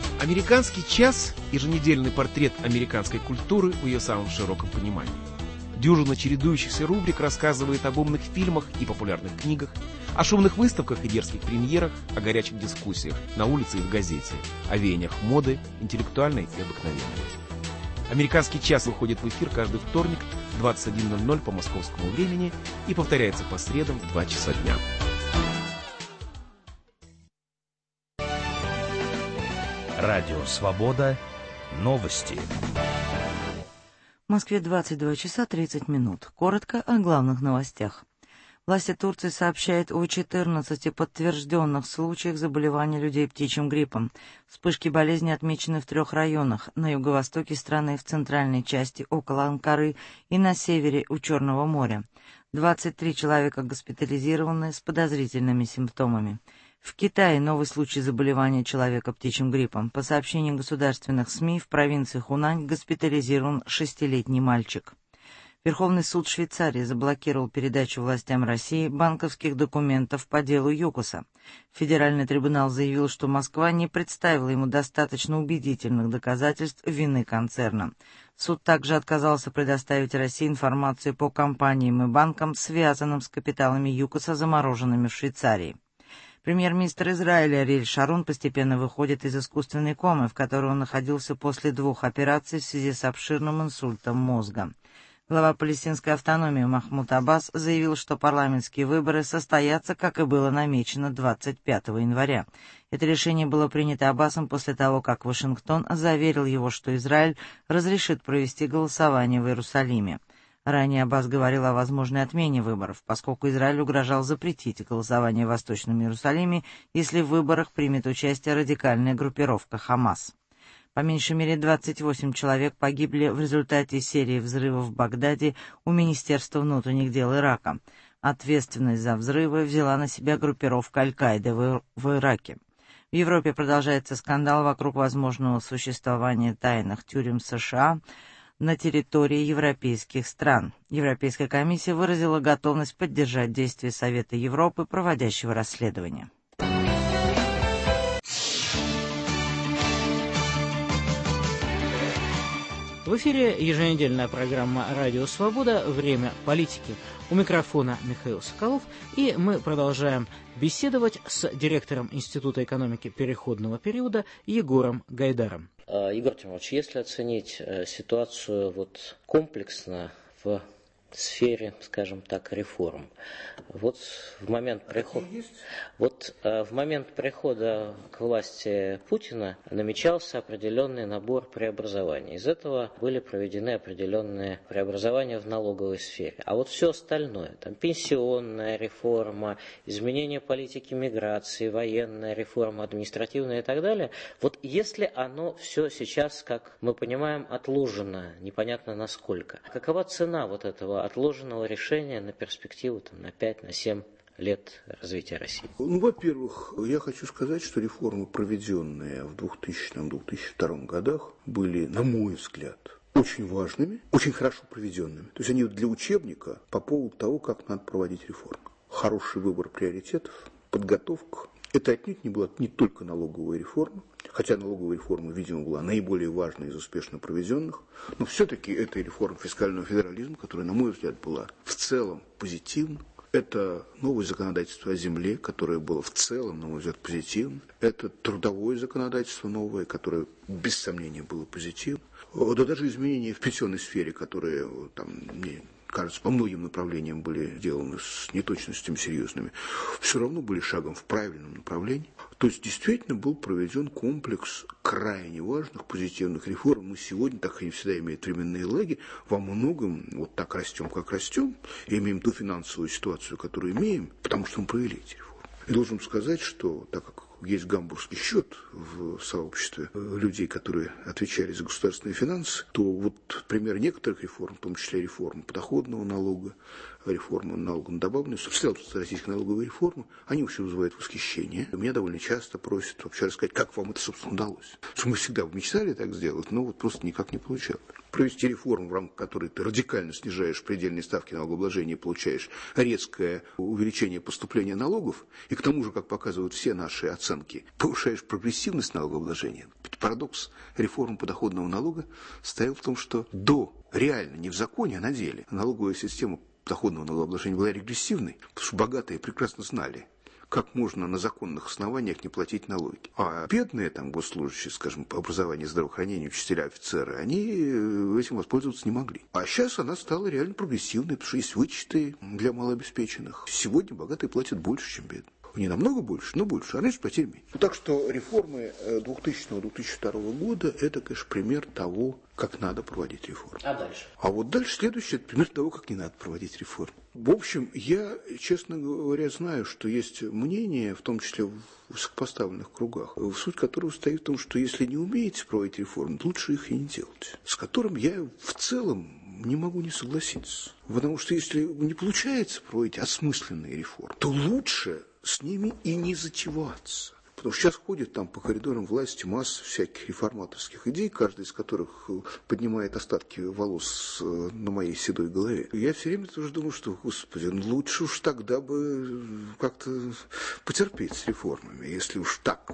J: «Американский час» – еженедельный портрет американской культуры в ее самом широком понимании. Дюжина чередующихся рубрик рассказывает об умных фильмах и популярных книгах, о шумных выставках и дерзких премьерах, о горячих дискуссиях на улице и в газете, о веяниях моды, интеллектуальной и обыкновенной. «Американский час» выходит в эфир каждый вторник в 21:00 по московскому времени и повторяется по средам в 2 часа дня.
B: Радио «Свобода». Новости.
A: В Москве 22 часа 30 минут. Коротко о главных новостях. Власти Турции сообщают о 14 подтвержденных случаях заболевания людей птичьим гриппом. Вспышки болезни отмечены в 3 районах: на юго-востоке страны, в центральной части около Анкары и на севере у Черного моря. 23 человека госпитализированы с подозрительными симптомами. В Китае новый случай заболевания человека птичьим гриппом. По сообщениям государственных СМИ, в провинции Хунань госпитализирован 6-летний мальчик. Верховный суд Швейцарии заблокировал передачу властям России банковских документов по делу ЮКОСа. Федеральный трибунал заявил, что Москва не представила ему достаточно убедительных доказательств вины концерна. Суд также отказался предоставить России информацию по компаниям и банкам, связанным с капиталами ЮКОСа, замороженными в Швейцарии. Премьер-министр Израиля Ариэль Шарон постепенно выходит из искусственной комы, в которой он находился после 2 операций в связи с обширным инсультом мозга. Глава палестинской автономии Махмуд Аббас заявил, что парламентские выборы состоятся, как и было намечено, 25 января. Это решение было принято Аббасом после того, как Вашингтон заверил его, что Израиль разрешит провести голосование в Иерусалиме. Ранее Аббас говорил о возможной отмене выборов, поскольку Израиль угрожал запретить голосование в Восточном Иерусалиме, если в выборах примет участие радикальная группировка «Хамас». По меньшей мере 28 человек погибли в результате серии взрывов в Багдаде у Министерства внутренних дел Ирака. Ответственность за взрывы взяла на себя группировка Аль-Каиды в Ираке. В Европе продолжается скандал вокруг возможного существования тайных тюрем США на территории европейских стран. Европейская комиссия выразила готовность поддержать действия Совета Европы, проводящего расследование.
G: В эфире еженедельная программа «Радио Свобода. Время политики». У микрофона Михаил Соколов, и мы продолжаем беседовать с директором Института экономики переходного периода Егором Гайдаром.
H: Егор Тимурович, если оценить ситуацию комплексно в сфере, скажем так, реформ. В момент прихода к власти Путина намечался определенный набор преобразований. Из этого были проведены определенные преобразования в налоговой сфере. А все остальное, пенсионная реформа, изменение политики миграции, военная реформа, административная и так далее, если оно все сейчас, как мы понимаем, отложено, непонятно насколько, какова цена этого отложенного решения на перспективу на 5-7 лет развития России?
I: Во-первых, я хочу сказать, что реформы, проведенные в 2000-2002 годах, были, на мой взгляд, очень важными, очень хорошо проведенными. То есть они для учебника по поводу того, как надо проводить реформы. Хороший выбор приоритетов, подготовка. Это отнюдь не была не только налоговая реформа, хотя налоговая реформа, видимо, была наиболее важной из успешно проведенных, но все-таки это реформа фискального федерализма, которая, на мой взгляд, была в целом позитивна. Это новое законодательство о земле, которое было в целом, на мой взгляд, позитивно. Это трудовое законодательство новое, которое, без сомнения, было позитивно. Да даже изменения в пенсионной сфере, которые мне кажется, по многим направлениям были сделаны с неточностями серьезными, все равно были шагом в правильном направлении. То есть действительно был проведен комплекс крайне важных позитивных реформ. Мы сегодня, так и всегда имеют временные лаги, во многом так растем, как растем, и имеем ту финансовую ситуацию, которую имеем, потому что мы провели эти реформы. И должен сказать, что так как есть гамбургский счет в сообществе людей, которые отвечали за государственные финансы, то пример некоторых реформ, в том числе реформы подоходного налога, реформы налога на добавленную, социалистической российской налоговой реформы, они вообще вызывают восхищение. Меня довольно часто просят вообще рассказать, как вам это, собственно, удалось. Что мы всегда мечтали так сделать, но вот просто никак не получалось. Провести реформу, в рамках которой ты радикально снижаешь предельные ставки налогообложения и получаешь резкое увеличение поступления налогов, и к тому же, как показывают все наши оценки, повышаешь прогрессивность налогообложения. Парадокс реформы подоходного налога стоял в том, что реально, не в законе, а на деле, налоговая система подоходного налогообложения была регрессивной, потому что богатые прекрасно знали, как можно на законных основаниях не платить налоги. А бедные там госслужащие, скажем, по образованию, здравоохранению, учителя, офицеры, они этим воспользоваться не могли. А сейчас она стала реально прогрессивной, потому что есть вычеты для малообеспеченных. Сегодня богатые платят больше, чем бедные. Не намного больше, но больше, а раньше платили меньше. Так что реформы 2000-2002 года – это, конечно, пример того, как надо проводить реформы.
H: А дальше?
I: А вот дальше следующий – это пример того, как не надо проводить реформы. В общем, я, честно говоря, знаю, что есть мнение, в том числе в высокопоставленных кругах, суть которого состоит в том, что если не умеете проводить реформы, лучше их и не делать. С которым я в целом не могу не согласиться. Потому что если не получается проводить осмысленные реформы, то лучше с ними и не затеваться. Потому что сейчас ходит там по коридорам власти масса всяких реформаторских идей, каждая из которых поднимает остатки волос на моей седой голове. Я все время тоже думаю, что, господи, лучше уж тогда бы как-то потерпеть с реформами, если уж так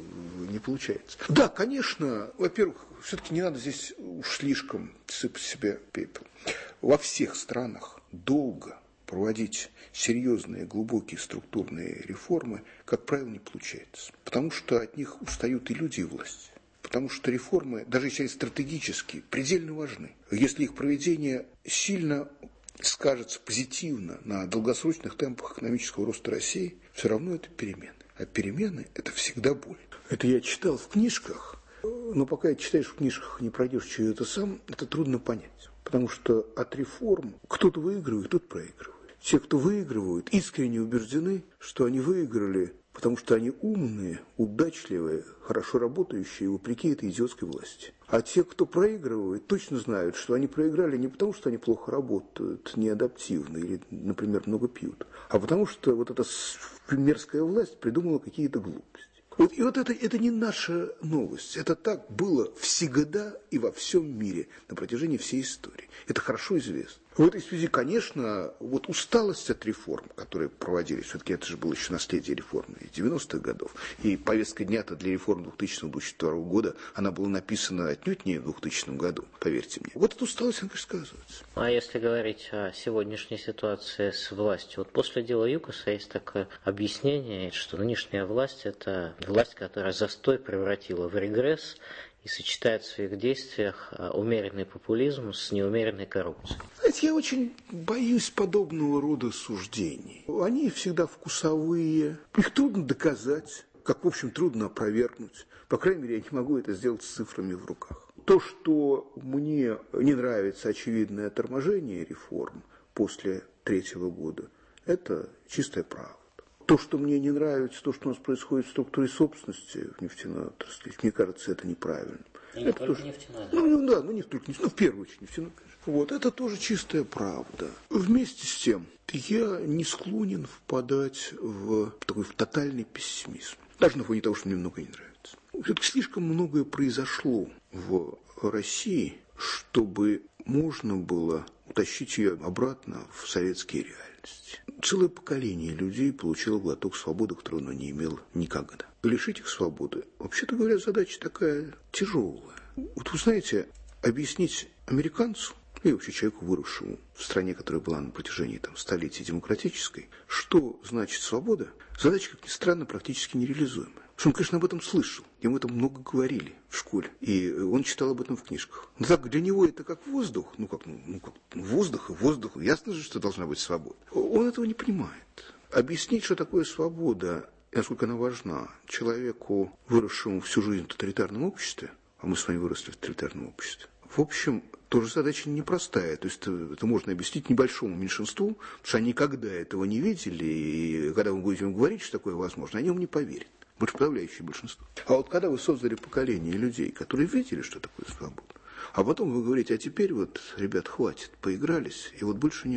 I: не получается. Да, конечно, во-первых, все-таки не надо здесь уж слишком сыпать себе пепел. Во всех странах долго проводить серьезные, глубокие структурные реформы, как правило, не получается. Потому что от них устают и люди, и власть. Потому что реформы, даже если они стратегические, предельно важны. Если их проведение сильно скажется позитивно на долгосрочных темпах экономического роста России, все равно это перемены. А перемены – это всегда боль. Это я читал в книжках, но пока читаешь в книжках, не пройдешь через это сам, это трудно понять. Потому что от реформ кто-то выигрывает, кто-то проигрывает. Те, кто выигрывают, искренне убеждены, что они выиграли, потому что они умные, удачливые, хорошо работающие, вопреки этой идиотской власти. А те, кто проигрывает, точно знают, что они проиграли не потому, что они плохо работают, неадаптивны или, например, много пьют, а потому что вот эта мерзкая власть придумала какие-то глупости. И вот это не наша новость. Это так было всегда и во всем мире на протяжении всей истории. Это хорошо известно. В этой связи, конечно, вот усталость от реформ, которые проводились, все-таки это же было еще наследие реформ 90-х годов, и повестка дня-то для реформ 2000-2002 года, она была написана отнюдь не в 2000 году, поверьте мне. Вот эта усталость, она, конечно, сказывается.
H: А если говорить о сегодняшней ситуации с властью, вот после дела ЮКОСа есть такое объяснение, что нынешняя власть – это власть, которая застой превратила в регресс, и сочетает в своих действиях умеренный популизм с неумеренной коррупцией.
I: Знаете, я очень боюсь подобного рода суждений. Они всегда вкусовые, их трудно доказать, как, в общем, трудно опровергнуть. По крайней мере, я не могу это сделать с цифрами в руках. То, что мне не нравится очевидное торможение реформ после 2003 года, это чистая правда. То, что мне не нравится, то, что у нас происходит в структуре собственности в нефтяной отрасли, мне кажется, это неправильно.
H: И не только нефтяная,
I: да? Не только нефтяная, в первую очередь нефтяная, конечно. Вот, это тоже чистая правда. Вместе с тем, я не склонен впадать в такой тотальный пессимизм. Даже на фоне того, что мне многое не нравится. Все-таки слишком многое произошло в России, чтобы можно было утащить ее обратно в советские реалии. Целое поколение людей получило глоток свободы, которого оно не имело никогда. Лишить их свободы, вообще-то говоря, задача такая тяжелая. Вот вы знаете, объяснить американцу, и вообще человеку, выросшему в стране, которая была на протяжении столетий демократической, что значит свобода, задача, как ни странно, практически нереализуемая. Потому что он, конечно, об этом слышал, ему об этом много говорили в школе, и он читал об этом в книжках. Но так для него это как воздух, воздух и воздух, ясно же, что должна быть свобода. Он этого не понимает. Объяснить, что такое свобода, и насколько она важна человеку, выросшему всю жизнь в тоталитарном обществе, а мы с вами выросли в тоталитарном обществе, в общем, тоже задача непростая. То есть это можно объяснить небольшому меньшинству, потому что они никогда этого не видели, и когда вы будете им говорить, что такое возможно, они вам не поверят. Больше подавляющее большинство. А вот когда вы создали поколение людей, которые видели, что такое свобода, а потом вы говорите, а теперь вот, ребят, хватит, поигрались, и вот больше не будет.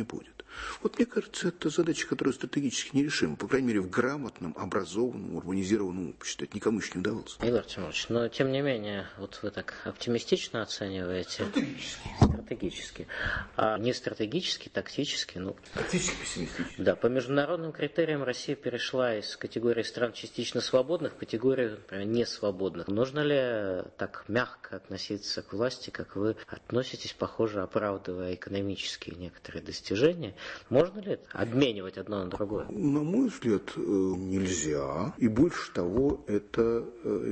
I: Вот мне кажется, это задача, которая стратегически нерешима, по крайней мере, в грамотном, образованном, урбанизированном обществе. Это никому еще не удавалось.
H: Игорь Тимурович, но тем не менее, вот вы так оптимистично оцениваете. Стратегически. А не стратегически, тактически, ну.
I: Тактически пессимистично.
H: Да, по международным критериям Россия перешла из категории стран частично свободных в категорию, например, несвободных. Нужно ли так мягко относиться к власти, как вы относитесь, похоже, оправдывая экономические некоторые достижения? Можно ли это обменивать одно на другое?
I: На мой взгляд, нельзя. И больше того, это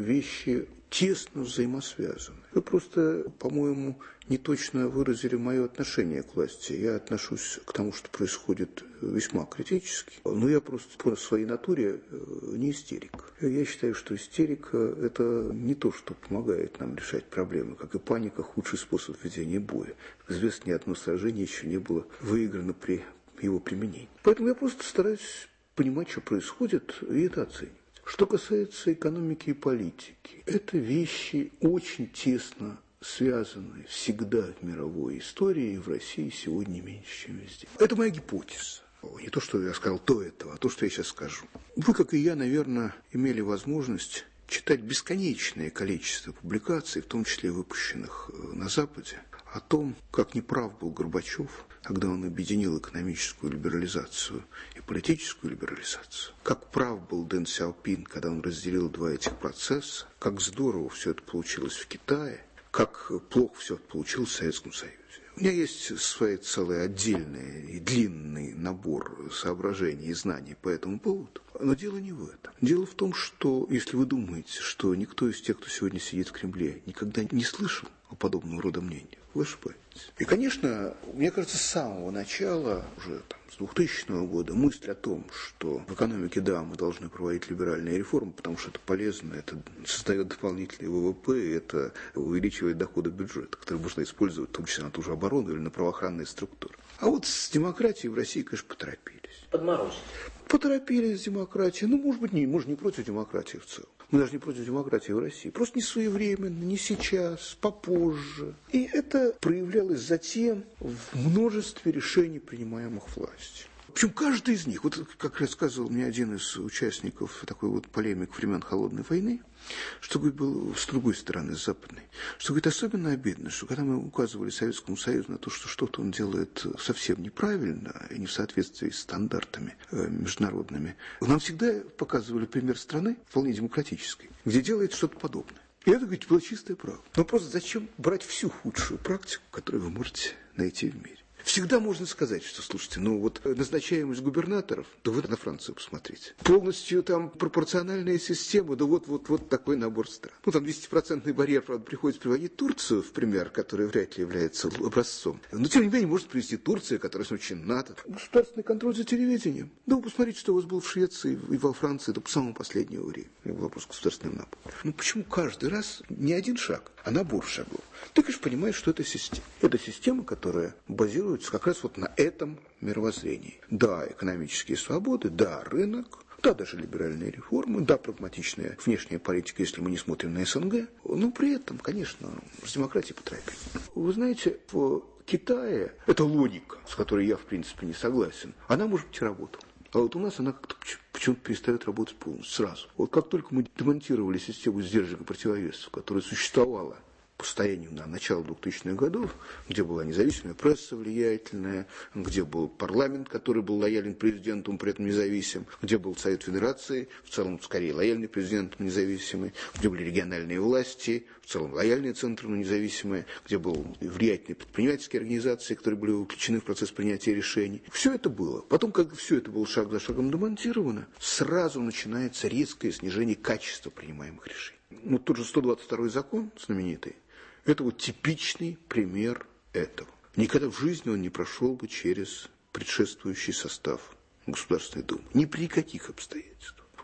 I: вещи тесно взаимосвязаны. Вы просто, по-моему, не точно выразили мое отношение к власти. Я отношусь к тому, что происходит, весьма критически. Но я просто по своей натуре не истерик. Я считаю, что истерика – это не то, что помогает нам решать проблемы. Как и паника – худший способ ведения боя. Известно, ни одно сражение еще не было выиграно при его применении. Поэтому я просто стараюсь понимать, что происходит, и это оценивать. Что касается экономики и политики, это вещи очень тесно связаны всегда в мировой истории, и в России сегодня меньше, чем везде. Это моя гипотеза. Не то, что я сказал до этого, а то, что я сейчас скажу. Вы, как и я, наверное, имели возможность читать бесконечное количество публикаций, в том числе выпущенных на Западе, о том, как неправ был Горбачев, когда он объединил экономическую либерализацию и политическую либерализацию. Как прав был Дэн Сяопин, когда он разделил два этих процесса. Как здорово все это получилось в Китае. Как плохо все это получилось в Советском Союзе. У меня есть свой целый отдельный и длинный набор соображений и знаний по этому поводу. Но дело не в этом. Дело в том, что если вы думаете, что никто из тех, кто сегодня сидит в Кремле, никогда не слышал о подобного рода мнениях, вы ошибаетесь. И, конечно, мне кажется, с самого начала, уже с 2000 года, мысль о том, что в экономике, да, мы должны проводить либеральные реформы, потому что это полезно, это создает дополнительный ВВП, это увеличивает доходы бюджета, которые можно использовать, в том числе на ту же оборону или на правоохранные структуры. А вот с демократией в России, конечно, поторопились.
H: Подморозить.
I: Поторопились с демократией. Ну, может быть, мы же не против демократии в целом. Мы даже не против демократии в России. Просто не своевременно, не сейчас, попозже. И это проявлялось затем в множестве решений, принимаемых властью. Причем каждый из них, вот как рассказывал мне один из участников такой вот полемик времен Холодной войны, что, говорит, был с другой стороны, с западной, что, говорит, особенно обидно, что когда мы указывали Советскому Союзу на то, что что-то он делает совсем неправильно и не в соответствии с стандартами международными, нам всегда показывали пример страны, вполне демократической, где делает что-то подобное. И это, говорит, было чистое право. Но просто зачем брать всю худшую практику, которую вы можете найти в мире? Всегда можно сказать, что, слушайте, ну вот назначаемость губернаторов, да вы на Францию посмотрите. Полностью там пропорциональная система, да вот такой набор стран. Ну там 200% барьер, правда, приходится приводить Турцию в пример, который вряд ли является образцом. Но тем не менее может привести Турция, которая очень НАТО. Государственный контроль за телевидением. Да вы посмотрите, что у вас было в Швеции и во Франции до самого последнего времени. Это был вопрос государственного набора. Ну почему каждый раз не один шаг, а набор шагов? Ты, конечно, понимаешь, что это система. Это система, которая базируется как раз вот на этом мировоззрении. Да, экономические свободы, да, рынок, да, даже либеральные реформы, да, прагматичная внешняя политика, если мы не смотрим на СНГ. Но при этом, конечно, с демократией поторопились. Вы знаете, в Китае эта логика, с которой я, в принципе, не согласен, она, может быть, и работала. А вот у нас она как-то почему-то перестает работать полностью, сразу. Вот как только мы демонтировали систему сдержек и противовесов, которая существовала по состоянию на начало 2000-х годов, где была независимая пресса влиятельная, где был парламент, который был лоялен президенту, при этом независим, где был Совет Федерации, в целом скорее лояльный президент, независимый, где были региональные власти, в целом лояльные центры, но независимые, где были влиятельные предпринимательские организации, которые были включены в процесс принятия решений. Все это было. Потом, когда все это было шаг за шагом демонтировано, сразу начинается резкое снижение качества принимаемых решений. Ну, тот же 122-й закон знаменитый, это вот типичный пример этого. Никогда в жизни он не прошел бы через предшествующий состав Государственной Думы. Ни при каких обстоятельствах.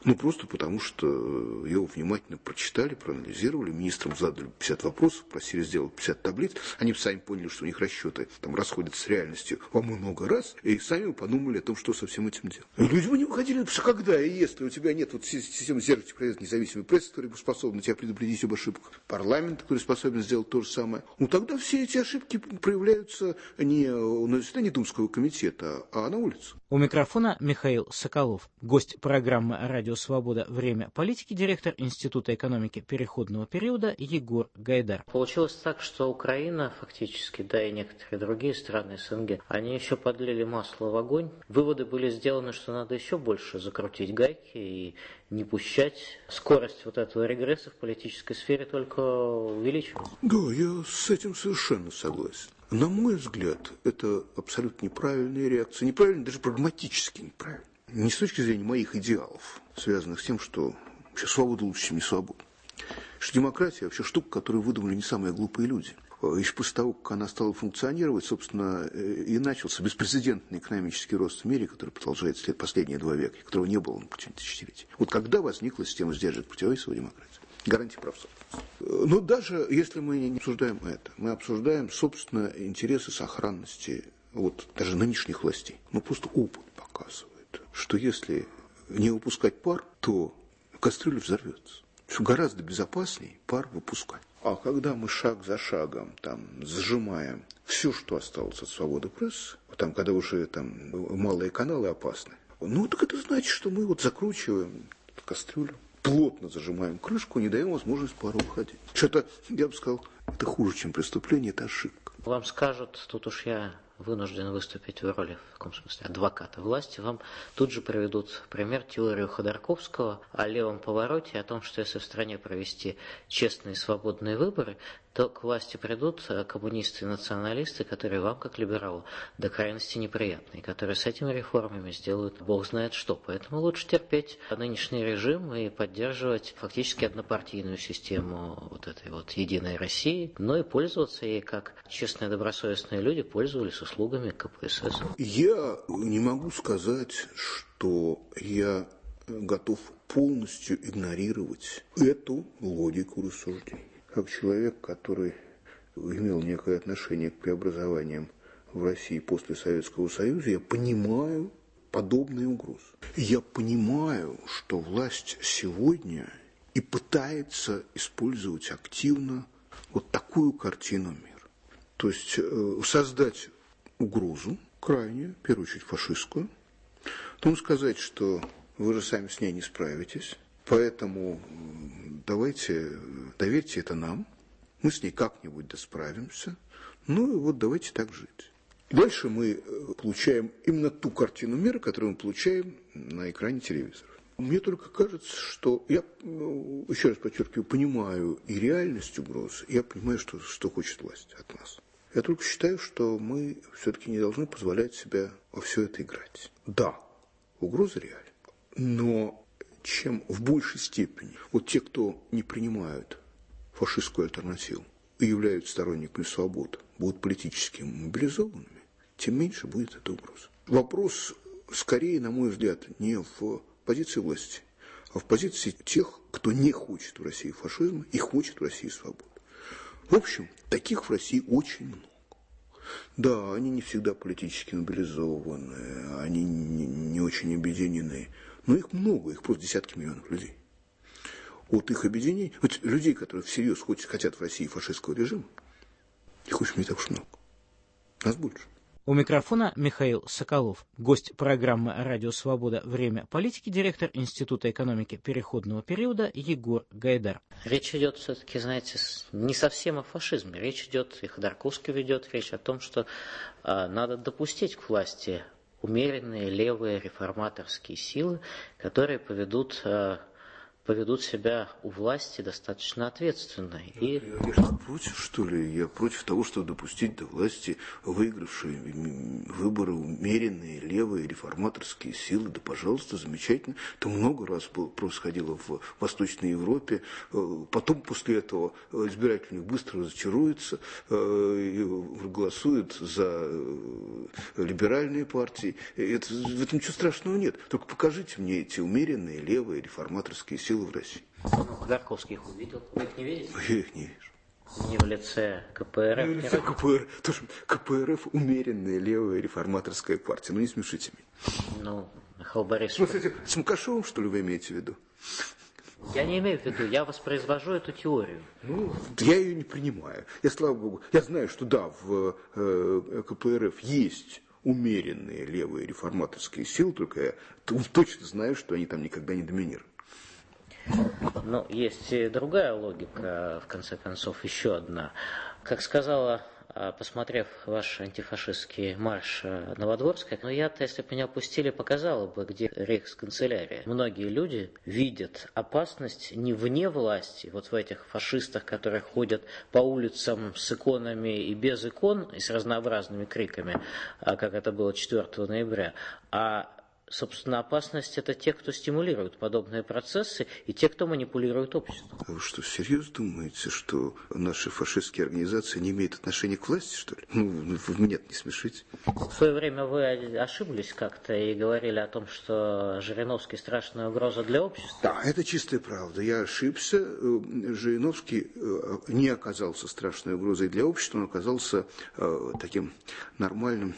I: Ну, просто потому, что его внимательно прочитали, проанализировали, министрам задали 50 вопросов, просили сделать 50 таблиц. Они сами поняли, что у них расчеты там расходятся с реальностью во много раз, и сами подумали о том, что со всем этим делать. Люди бы не выходили, потому что когда и если у тебя нет вот системы сдерживания независимой прессы, которая бы способна тебя предупредить об ошибках, парламент, который способен сделать то же самое, ну, тогда все эти ошибки проявляются не на заседании Думского комитета, а на улице.
G: У микрофона Михаил Соколов, гость программы «Радио Свобода. Время политики», директор Института экономики переходного периода Егор Гайдар.
H: Получилось так, что Украина фактически, да и некоторые другие страны СНГ, они еще подлили масло в огонь. Выводы были сделаны, что надо еще больше закрутить гайки и не пущать. Скорость вот этого регресса в политической сфере только увеличивается.
I: Да, я с этим совершенно согласен. На мой взгляд, это абсолютно неправильная реакция. Неправильная, даже прагматически неправильная. Не с точки зрения моих идеалов, связанных с тем, что вообще свобода лучше, чем не свобода. Что демократия вообще штука, которую выдумали не самые глупые люди. Еще после того, как она стала функционировать, собственно, и начался беспрецедентный экономический рост в мире, который продолжается последние 2 века, которого не было на протяжении тысячелетий. Вот когда возникла система сдерживания противодействия демократии? Гарантии прав собственности. Но даже если мы не обсуждаем это, мы обсуждаем, собственно, интересы сохранности вот даже нынешних властей. Ну, просто опыт показывает, что если не выпускать пар, то кастрюля взорвется. Что гораздо безопаснее пар выпускать. А когда мы шаг за шагом там сжимаем все, что осталось от свободы прессы, там, когда уже там малые каналы опасны, ну, так это значит, что мы вот закручиваем кастрюлю, плотно зажимаем крышку, не даем возможность пару уходить. Что-то, я бы сказал, это хуже, чем преступление, это ошибка.
H: Вам скажут, тут уж я вынужден выступить в роли, в каком смысле, адвоката власти, вам тут же приведут пример теорию Ходорковского о левом повороте, о том, что если в стране провести честные и свободные выборы, то к власти придут коммунисты и националисты, которые вам, как либералу, до крайности неприятны, и которые с этими реформами сделают бог знает что. Поэтому лучше терпеть нынешний режим и поддерживать фактически однопартийную систему вот этой вот Единой России, но и пользоваться ей, как честные добросовестные люди пользовались услугами КПСС.
I: Я не могу сказать, что я готов полностью игнорировать эту логику рассуждений. Как человек, который имел некое отношение к преобразованиям в России после Советского Союза, я понимаю подобные угрозы. Я понимаю, что власть сегодня и пытается использовать активно вот такую картину мира. То есть создать угрозу крайне, в первую очередь фашистскую, потом сказать, что вы же сами с ней не справитесь, поэтому давайте, доверьте это нам, мы с ней как-нибудь досправимся, ну и вот давайте так жить. Дальше мы получаем именно ту картину мира, которую мы получаем на экране телевизора. Мне только кажется, что я, еще раз подчеркиваю, понимаю и реальность угроз, я понимаю, что хочет власть от нас. Я только считаю, что мы все-таки не должны позволять себе во все это играть. Да, угроза реальна, но чем в большей степени вот те, кто не принимают фашистскую альтернативу и являются сторонниками свободы, будут политически мобилизованными, тем меньше будет эта угроза. Вопрос скорее, на мой взгляд, не в позиции власти, а в позиции тех, кто не хочет в России фашизма и хочет в России свободы. В общем, таких в России очень много. Да, они не всегда политически мобилизованы, они не очень объединены, но их много, их просто десятки миллионов людей. Вот их объединений, вот людей, которые всерьез хотят в России фашистского режима, их очень не так уж много. Нас больше.
G: У микрофона Михаил Соколов, гость программы «Радио Свобода. Время политики», директор Института экономики переходного периода Егор Гайдар.
H: Речь идет все-таки, знаете, не совсем о фашизме. Речь идет, и Ходорковский ведет речь о том, что надо допустить к власти умеренные левые реформаторские силы, которые поведут поведут себя у власти достаточно ответственно.
I: Я что, против, что ли? Я против того, чтобы допустить до власти выигравшие выборы умеренные левые реформаторские силы. Да, пожалуйста, замечательно. Это много раз происходило в Восточной Европе. Потом, после этого, избиратели у них быстро разочаруются, голосуют за либеральные партии. В этом ничего страшного нет. Только покажите мне эти умеренные левые реформаторские силы в России.
H: Ходорковский их увидел. Вы их не видите?
I: Я их не вижу.
H: Не в лице КПРФ.
I: Не в лице КПРФ. КПРФ умеренная левая реформаторская партия. Ну не смешите меня.
H: Михаил Борисович.
I: С Макашовым, что ли, вы имеете в виду?
H: Я не имею в виду, я воспроизвожу эту теорию.
I: Я ее не принимаю. Я, слава богу, я знаю, что да, в КПРФ есть умеренные левые реформаторские силы, только я точно знаю, что они там никогда не доминируют.
H: Есть и другая логика, в конце концов, еще одна. Как сказала, посмотрев ваш антифашистский марш Новодворская, я-то, если бы меня пустили, показала бы, где рейхсканцелярия. Многие люди видят опасность не вне власти, вот в этих фашистах, которые ходят по улицам с иконами и без икон, и с разнообразными криками, как это было 4 ноября, собственно, опасность – это те, кто стимулирует подобные процессы, и те, кто манипулирует обществом.
I: А вы что, серьезно думаете, что наши фашистские организации не имеют отношения к власти, что ли? Вы меня не смешите.
H: В свое время вы ошиблись как-то и говорили о том, что Жириновский – страшная угроза для общества.
I: Да, это чистая правда. Я ошибся. Жириновский не оказался страшной угрозой для общества, он оказался таким нормальным...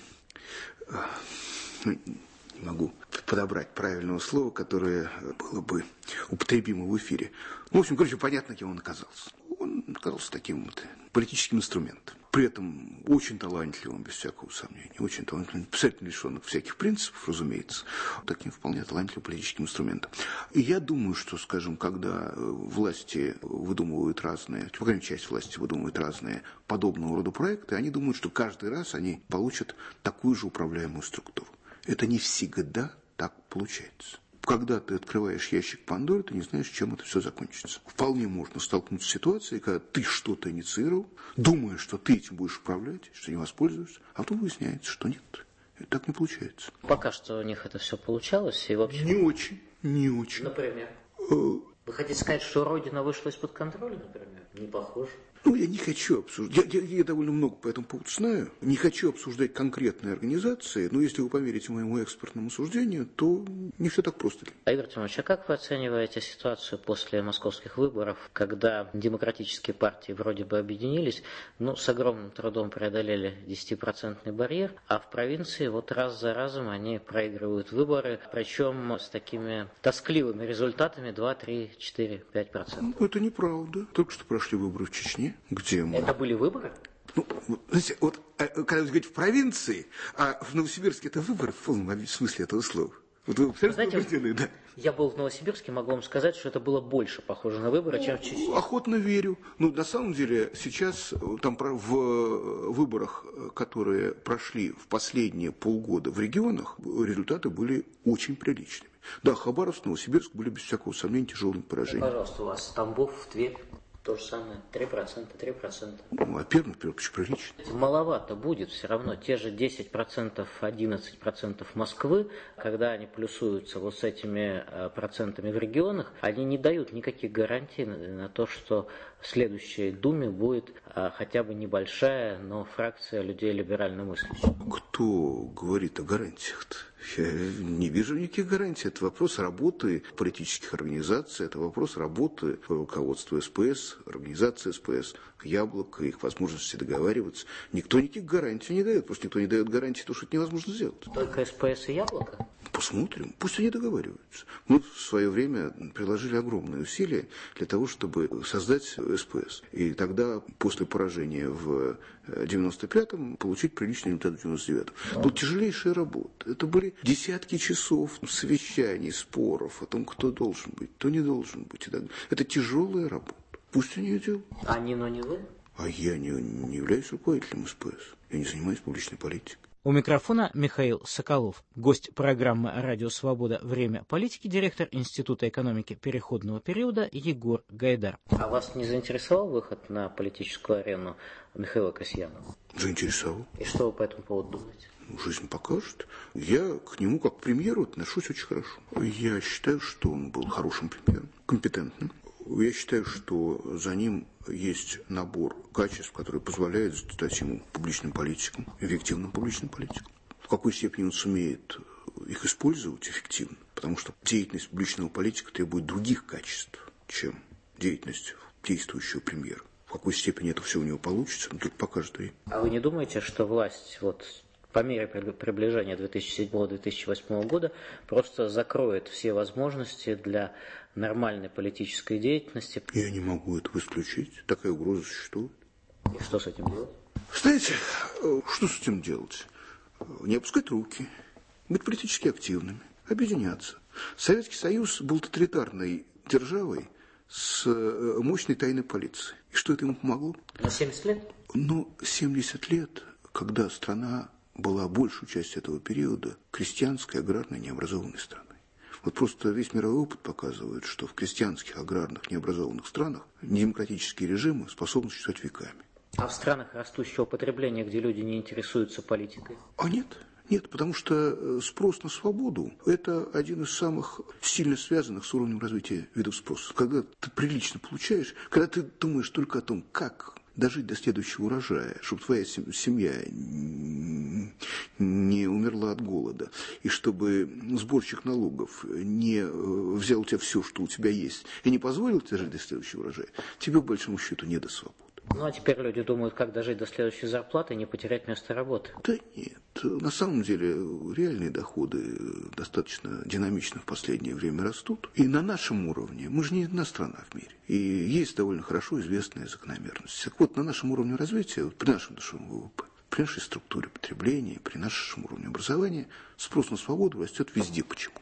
I: Не могу подобрать правильного слова, которое было бы употребимо в эфире. В общем, понятно, кем он оказался. Он оказался таким политическим инструментом. При этом очень талантливым, без всякого сомнения. Очень талантливым, обязательно лишенным всяких принципов, разумеется. Таким вполне талантливым политическим инструментом. И я думаю, что, скажем, когда власти выдумывают разные, по крайней мере, часть власти выдумывает разные подобного рода проекты, они думают, что каждый раз они получат такую же управляемую структуру. Это не всегда так получается. Когда ты открываешь ящик Пандоры, ты не знаешь, чем это все закончится. Вполне можно столкнуться с ситуацией, когда ты что-то инициировал, думаешь, что ты этим будешь управлять, что не воспользуешься, а потом выясняется, что нет. Это так не получается.
H: Пока что у них это все получалось, и вообще...
I: Не очень.
H: Например? Вы хотите сказать, что Родина вышла из-под контроля, например? Не похоже.
I: Я не хочу обсуждать, я довольно много по этому поводу знаю, не хочу обсуждать конкретные организации, но если вы поверите моему экспертному суждению, то не все так просто.
H: Игорь Тимофеевич, а как вы оцениваете ситуацию после московских выборов, когда демократические партии вроде бы объединились, с огромным трудом преодолели 10% барьер, а в провинции раз за разом они проигрывают выборы, причем с такими тоскливыми результатами 2, 3, 4, 5%?
I: Это неправда. Только что прошли выборы в Чечне. Где мы?
H: Это были выборы?
I: Знаете, когда вы говорите в провинции, а в Новосибирске это выборы в полном смысле этого слова. Вы
H: знаете, да? Я был в Новосибирске, могу вам сказать, что это было больше похоже на выборы, чем в Чечне.
I: Охотно верю. На самом деле, сейчас там в выборах, которые прошли в последние полгода в регионах, результаты были очень приличными. Да, Хабаровск, Новосибирск были без всякого сомнения тяжелыми поражениями.
H: Пожалуйста, у вас Тамбов, Тверь. То же самое, 3%.
I: А первый очень прилично.
H: Маловато будет все равно. Те же 10%, 11% Москвы, когда они плюсуются с этими процентами в регионах, они не дают никаких гарантий на то, что в следующей Думе будет хотя бы небольшая, но фракция людей либерально мыслящих.
I: Кто говорит о гарантиях-то? Я не вижу никаких гарантий. Это вопрос работы политических организаций, это вопрос работы руководства СПС, организации СПС, Яблоко, их возможности договариваться. Никто никаких гарантий не дает. Просто никто не дает гарантии, потому что это невозможно сделать.
H: Только СПС и Яблоко?
I: Посмотрим. Пусть они договариваются. Мы в свое время приложили огромные усилия для того, чтобы создать СПС. И тогда, после поражения в 95-м, получить приличный результат в 99-м. Была тяжелейшая работа. Это были десятки часов совещаний, споров о том, кто должен быть, кто не должен быть. Это тяжелая работа. Пусть они ее делают.
H: Они, но не вы?
I: А я не являюсь руководителем СПС. Я не занимаюсь публичной политикой.
G: У микрофона Михаил Соколов. Гость программы «Радио Свобода. Время политики», директор Института экономики переходного периода Егор Гайдар.
H: А вас не заинтересовал выход на политическую арену Михаила Касьянова?
I: Заинтересовал.
H: И что вы по этому поводу думаете?
I: Жизнь покажет. Я к нему как к премьеру отношусь очень хорошо. Я считаю, что он был хорошим премьером, компетентным. Я считаю, что за ним есть набор качеств, которые позволяют стать ему публичным политиком, эффективным публичным политиком. В какой степени он сумеет их использовать эффективно, потому что деятельность публичного политика требует других качеств, чем деятельность действующего премьера. В какой степени это все у него получится, только покажет время.
H: А вы не думаете, что власть по мере приближения 2007-2008 года просто закроет все возможности для нормальной политической деятельности?
I: Я не могу этого исключить. Такая угроза существует.
H: И что с этим делать?
I: Знаете, что с этим делать? Не опускать руки, быть политически активными, объединяться. Советский Союз был тоталитарной державой с мощной тайной полицией. И что это ему помогло?
H: На 70 лет?
I: 70 лет, когда страна была большую часть этого периода крестьянской, аграрной, необразованной страной. Вот просто весь мировой опыт показывает, что в крестьянских, аграрных, необразованных странах демократические режимы способны существовать веками.
H: А в странах растущего потребления, где люди не интересуются политикой?
I: Нет, потому что спрос на свободу – это один из самых сильно связанных с уровнем развития видов спроса. Когда ты прилично получаешь, когда ты думаешь только о том, как дожить до следующего урожая, чтобы твоя семья не умерла от голода, и чтобы сборщик налогов не взял у тебя все, что у тебя есть, и не позволил тебе жить до следующего урожая, тебе, по большому счету, не до свободы.
H: Ну, а теперь люди думают, как дожить до следующей зарплаты и не потерять место работы.
I: Да нет. На самом деле реальные доходы достаточно динамично в последнее время растут. И на нашем уровне, мы же не одна страна в мире, и есть довольно хорошо известная закономерность. Так вот, на нашем уровне развития, при нашем душевом ВВП, при нашей структуре потребления, при нашем уровне образования, спрос на свободу растет везде почему-то.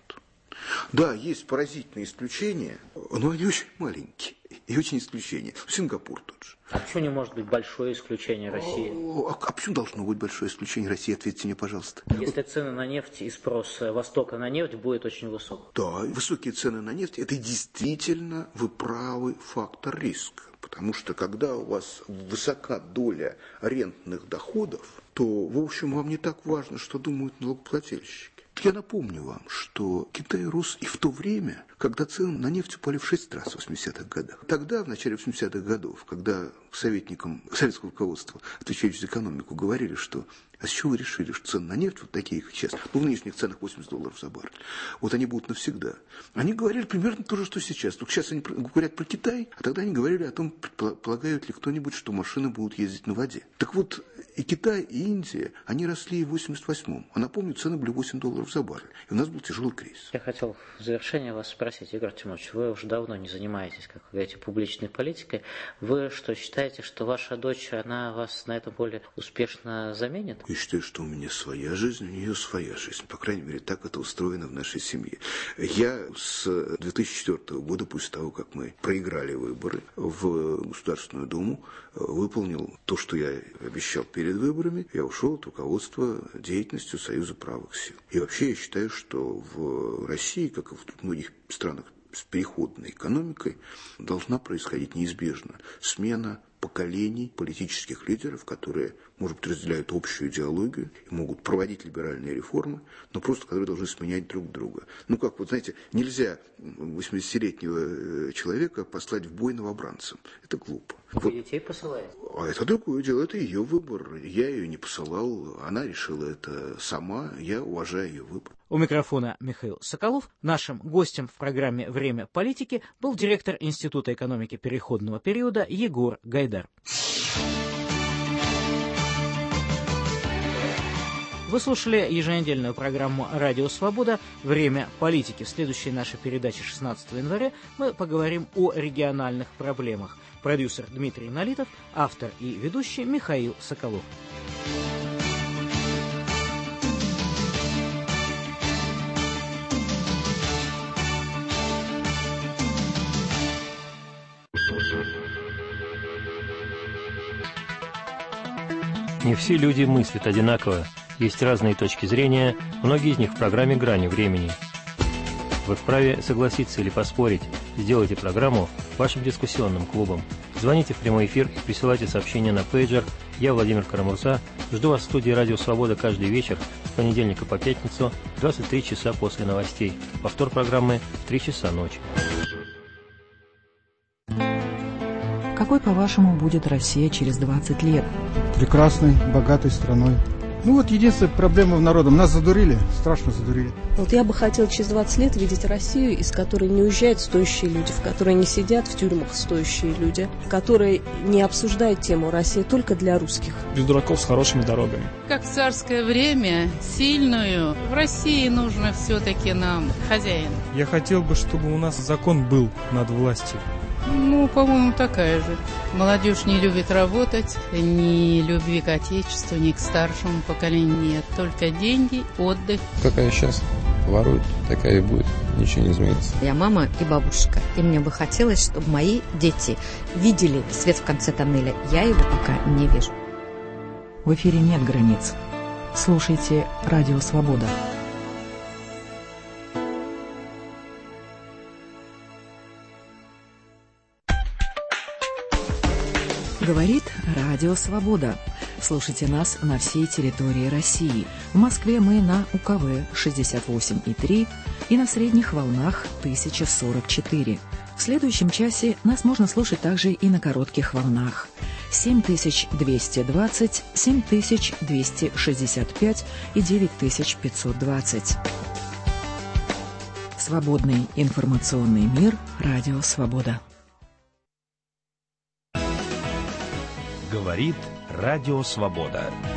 I: Да, есть поразительные исключения, но они очень маленькие. И очень исключения. Сингапур тот же.
H: А почему не может быть большое исключение России?
I: А почему должно быть большое исключение России? Ответьте мне, пожалуйста.
H: Если цены на нефть и спрос Востока на нефть будет очень высок.
I: Да, высокие цены на нефть – это действительно, вы правы, фактор риска. Потому что когда у вас высока доля рентных доходов, то, в общем, вам не так важно, что думают налогоплательщики. Я напомню вам, что Китай рос и в то время, когда цены на нефть упали в 6 раз в 80-х годах. Тогда, в начале 80-х годов, когда советникам советского руководства, отвечающим за экономику, говорили, что а с чего вы решили, что цены на нефть вот такие, как сейчас, в нынешних ценах $80 за баррель, вот они будут навсегда. Они говорили примерно то же, что сейчас. Только сейчас они говорят про Китай, а тогда они говорили о том, предполагают ли кто-нибудь, что машины будут ездить на воде. Так вот, и Китай, и Индия, они росли и в 88-м. А напомню, цены были $8 за баррель. И у нас был тяжелый кризис.
H: Я хотел в завершение вас спросить, Игорь Тимурович, вы уже давно не занимаетесь, как вы говорите, публичной политикой. Вы что, считаете, что ваша дочь, она вас на этом поле успешно заменит?
I: Я считаю, что у меня своя жизнь, у нее своя жизнь. По крайней мере, так это устроено в нашей семье. Я с 2004 года, после того, как мы проиграли выборы в Государственную Думу, выполнил то, что я обещал перед выборами. Я ушел от руководства деятельностью Союза правых сил. И вообще я считаю, что в России, как и в многих странах с переходной экономикой, должна происходить неизбежно смена поколений политических лидеров, которые, может быть, разделяют общую идеологию и могут проводить либеральные реформы, но просто которые должны сменять друг друга. Ну как, вот знаете, нельзя 80-летнего человека послать в бой новобранцем. Это глупо.
H: Вы детей посылаете?
I: А это другое дело, это ее выбор. Я ее не посылал, она решила это сама, я уважаю ее выбор.
G: У микрофона Михаил Соколов. Нашим гостем в программе «Время политики» был директор Института экономики переходного периода Егор Гайдар. Вы слушали еженедельную программу «Радио Свобода. Время политики». В следующей нашей передаче 16 января мы поговорим о региональных проблемах. Продюсер Дмитрий Налитов, автор и ведущий Михаил Соколов.
K: Не все люди мыслят одинаково. Есть разные точки зрения, многие из них в программе «Грани времени». Вы вправе согласиться или поспорить. Сделайте программу вашим дискуссионным клубом. Звоните в прямой эфир и присылайте сообщения на пейджер. Я, Владимир Карамурза, жду вас в студии «Радио Свобода» каждый вечер с понедельника по пятницу в 23 часа после новостей. Повтор программы в 3 часа ночи.
L: Какой, по-вашему, будет Россия через 20 лет?
M: Прекрасной, богатой страной. Ну вот единственная проблема в народе. Нас задурили, страшно задурили.
N: Вот я бы хотела через 20 лет видеть Россию, из которой не уезжают стоящие люди, в которой не сидят в тюрьмах стоящие люди, которые не обсуждают тему «Россия только для русских».
O: Без дураков с хорошими дорогами.
P: Как в царское время, сильную. В России нужно все-таки нам хозяин.
Q: Я хотел бы, чтобы у нас закон был над властью.
P: Ну, по-моему, такая же. Молодежь не любит работать, ни любви к отечеству, ни к старшему поколению нет. Только деньги, отдых.
R: Какая сейчас ворует, такая и будет. Ничего не изменится.
S: Я мама и бабушка, и мне бы хотелось, чтобы мои дети видели свет в конце тоннеля. Я его пока не вижу.
L: В эфире нет границ. Слушайте «Радио Свобода». Говорит Радио Свобода. Слушайте нас на всей территории России. В Москве мы на УКВ 68,3 и на средних волнах 1044. В следующем часе нас можно слушать также и на коротких волнах 7220, 7265 и 9520. Свободный информационный мир. Радио Свобода.
B: Говорит Радио Свобода.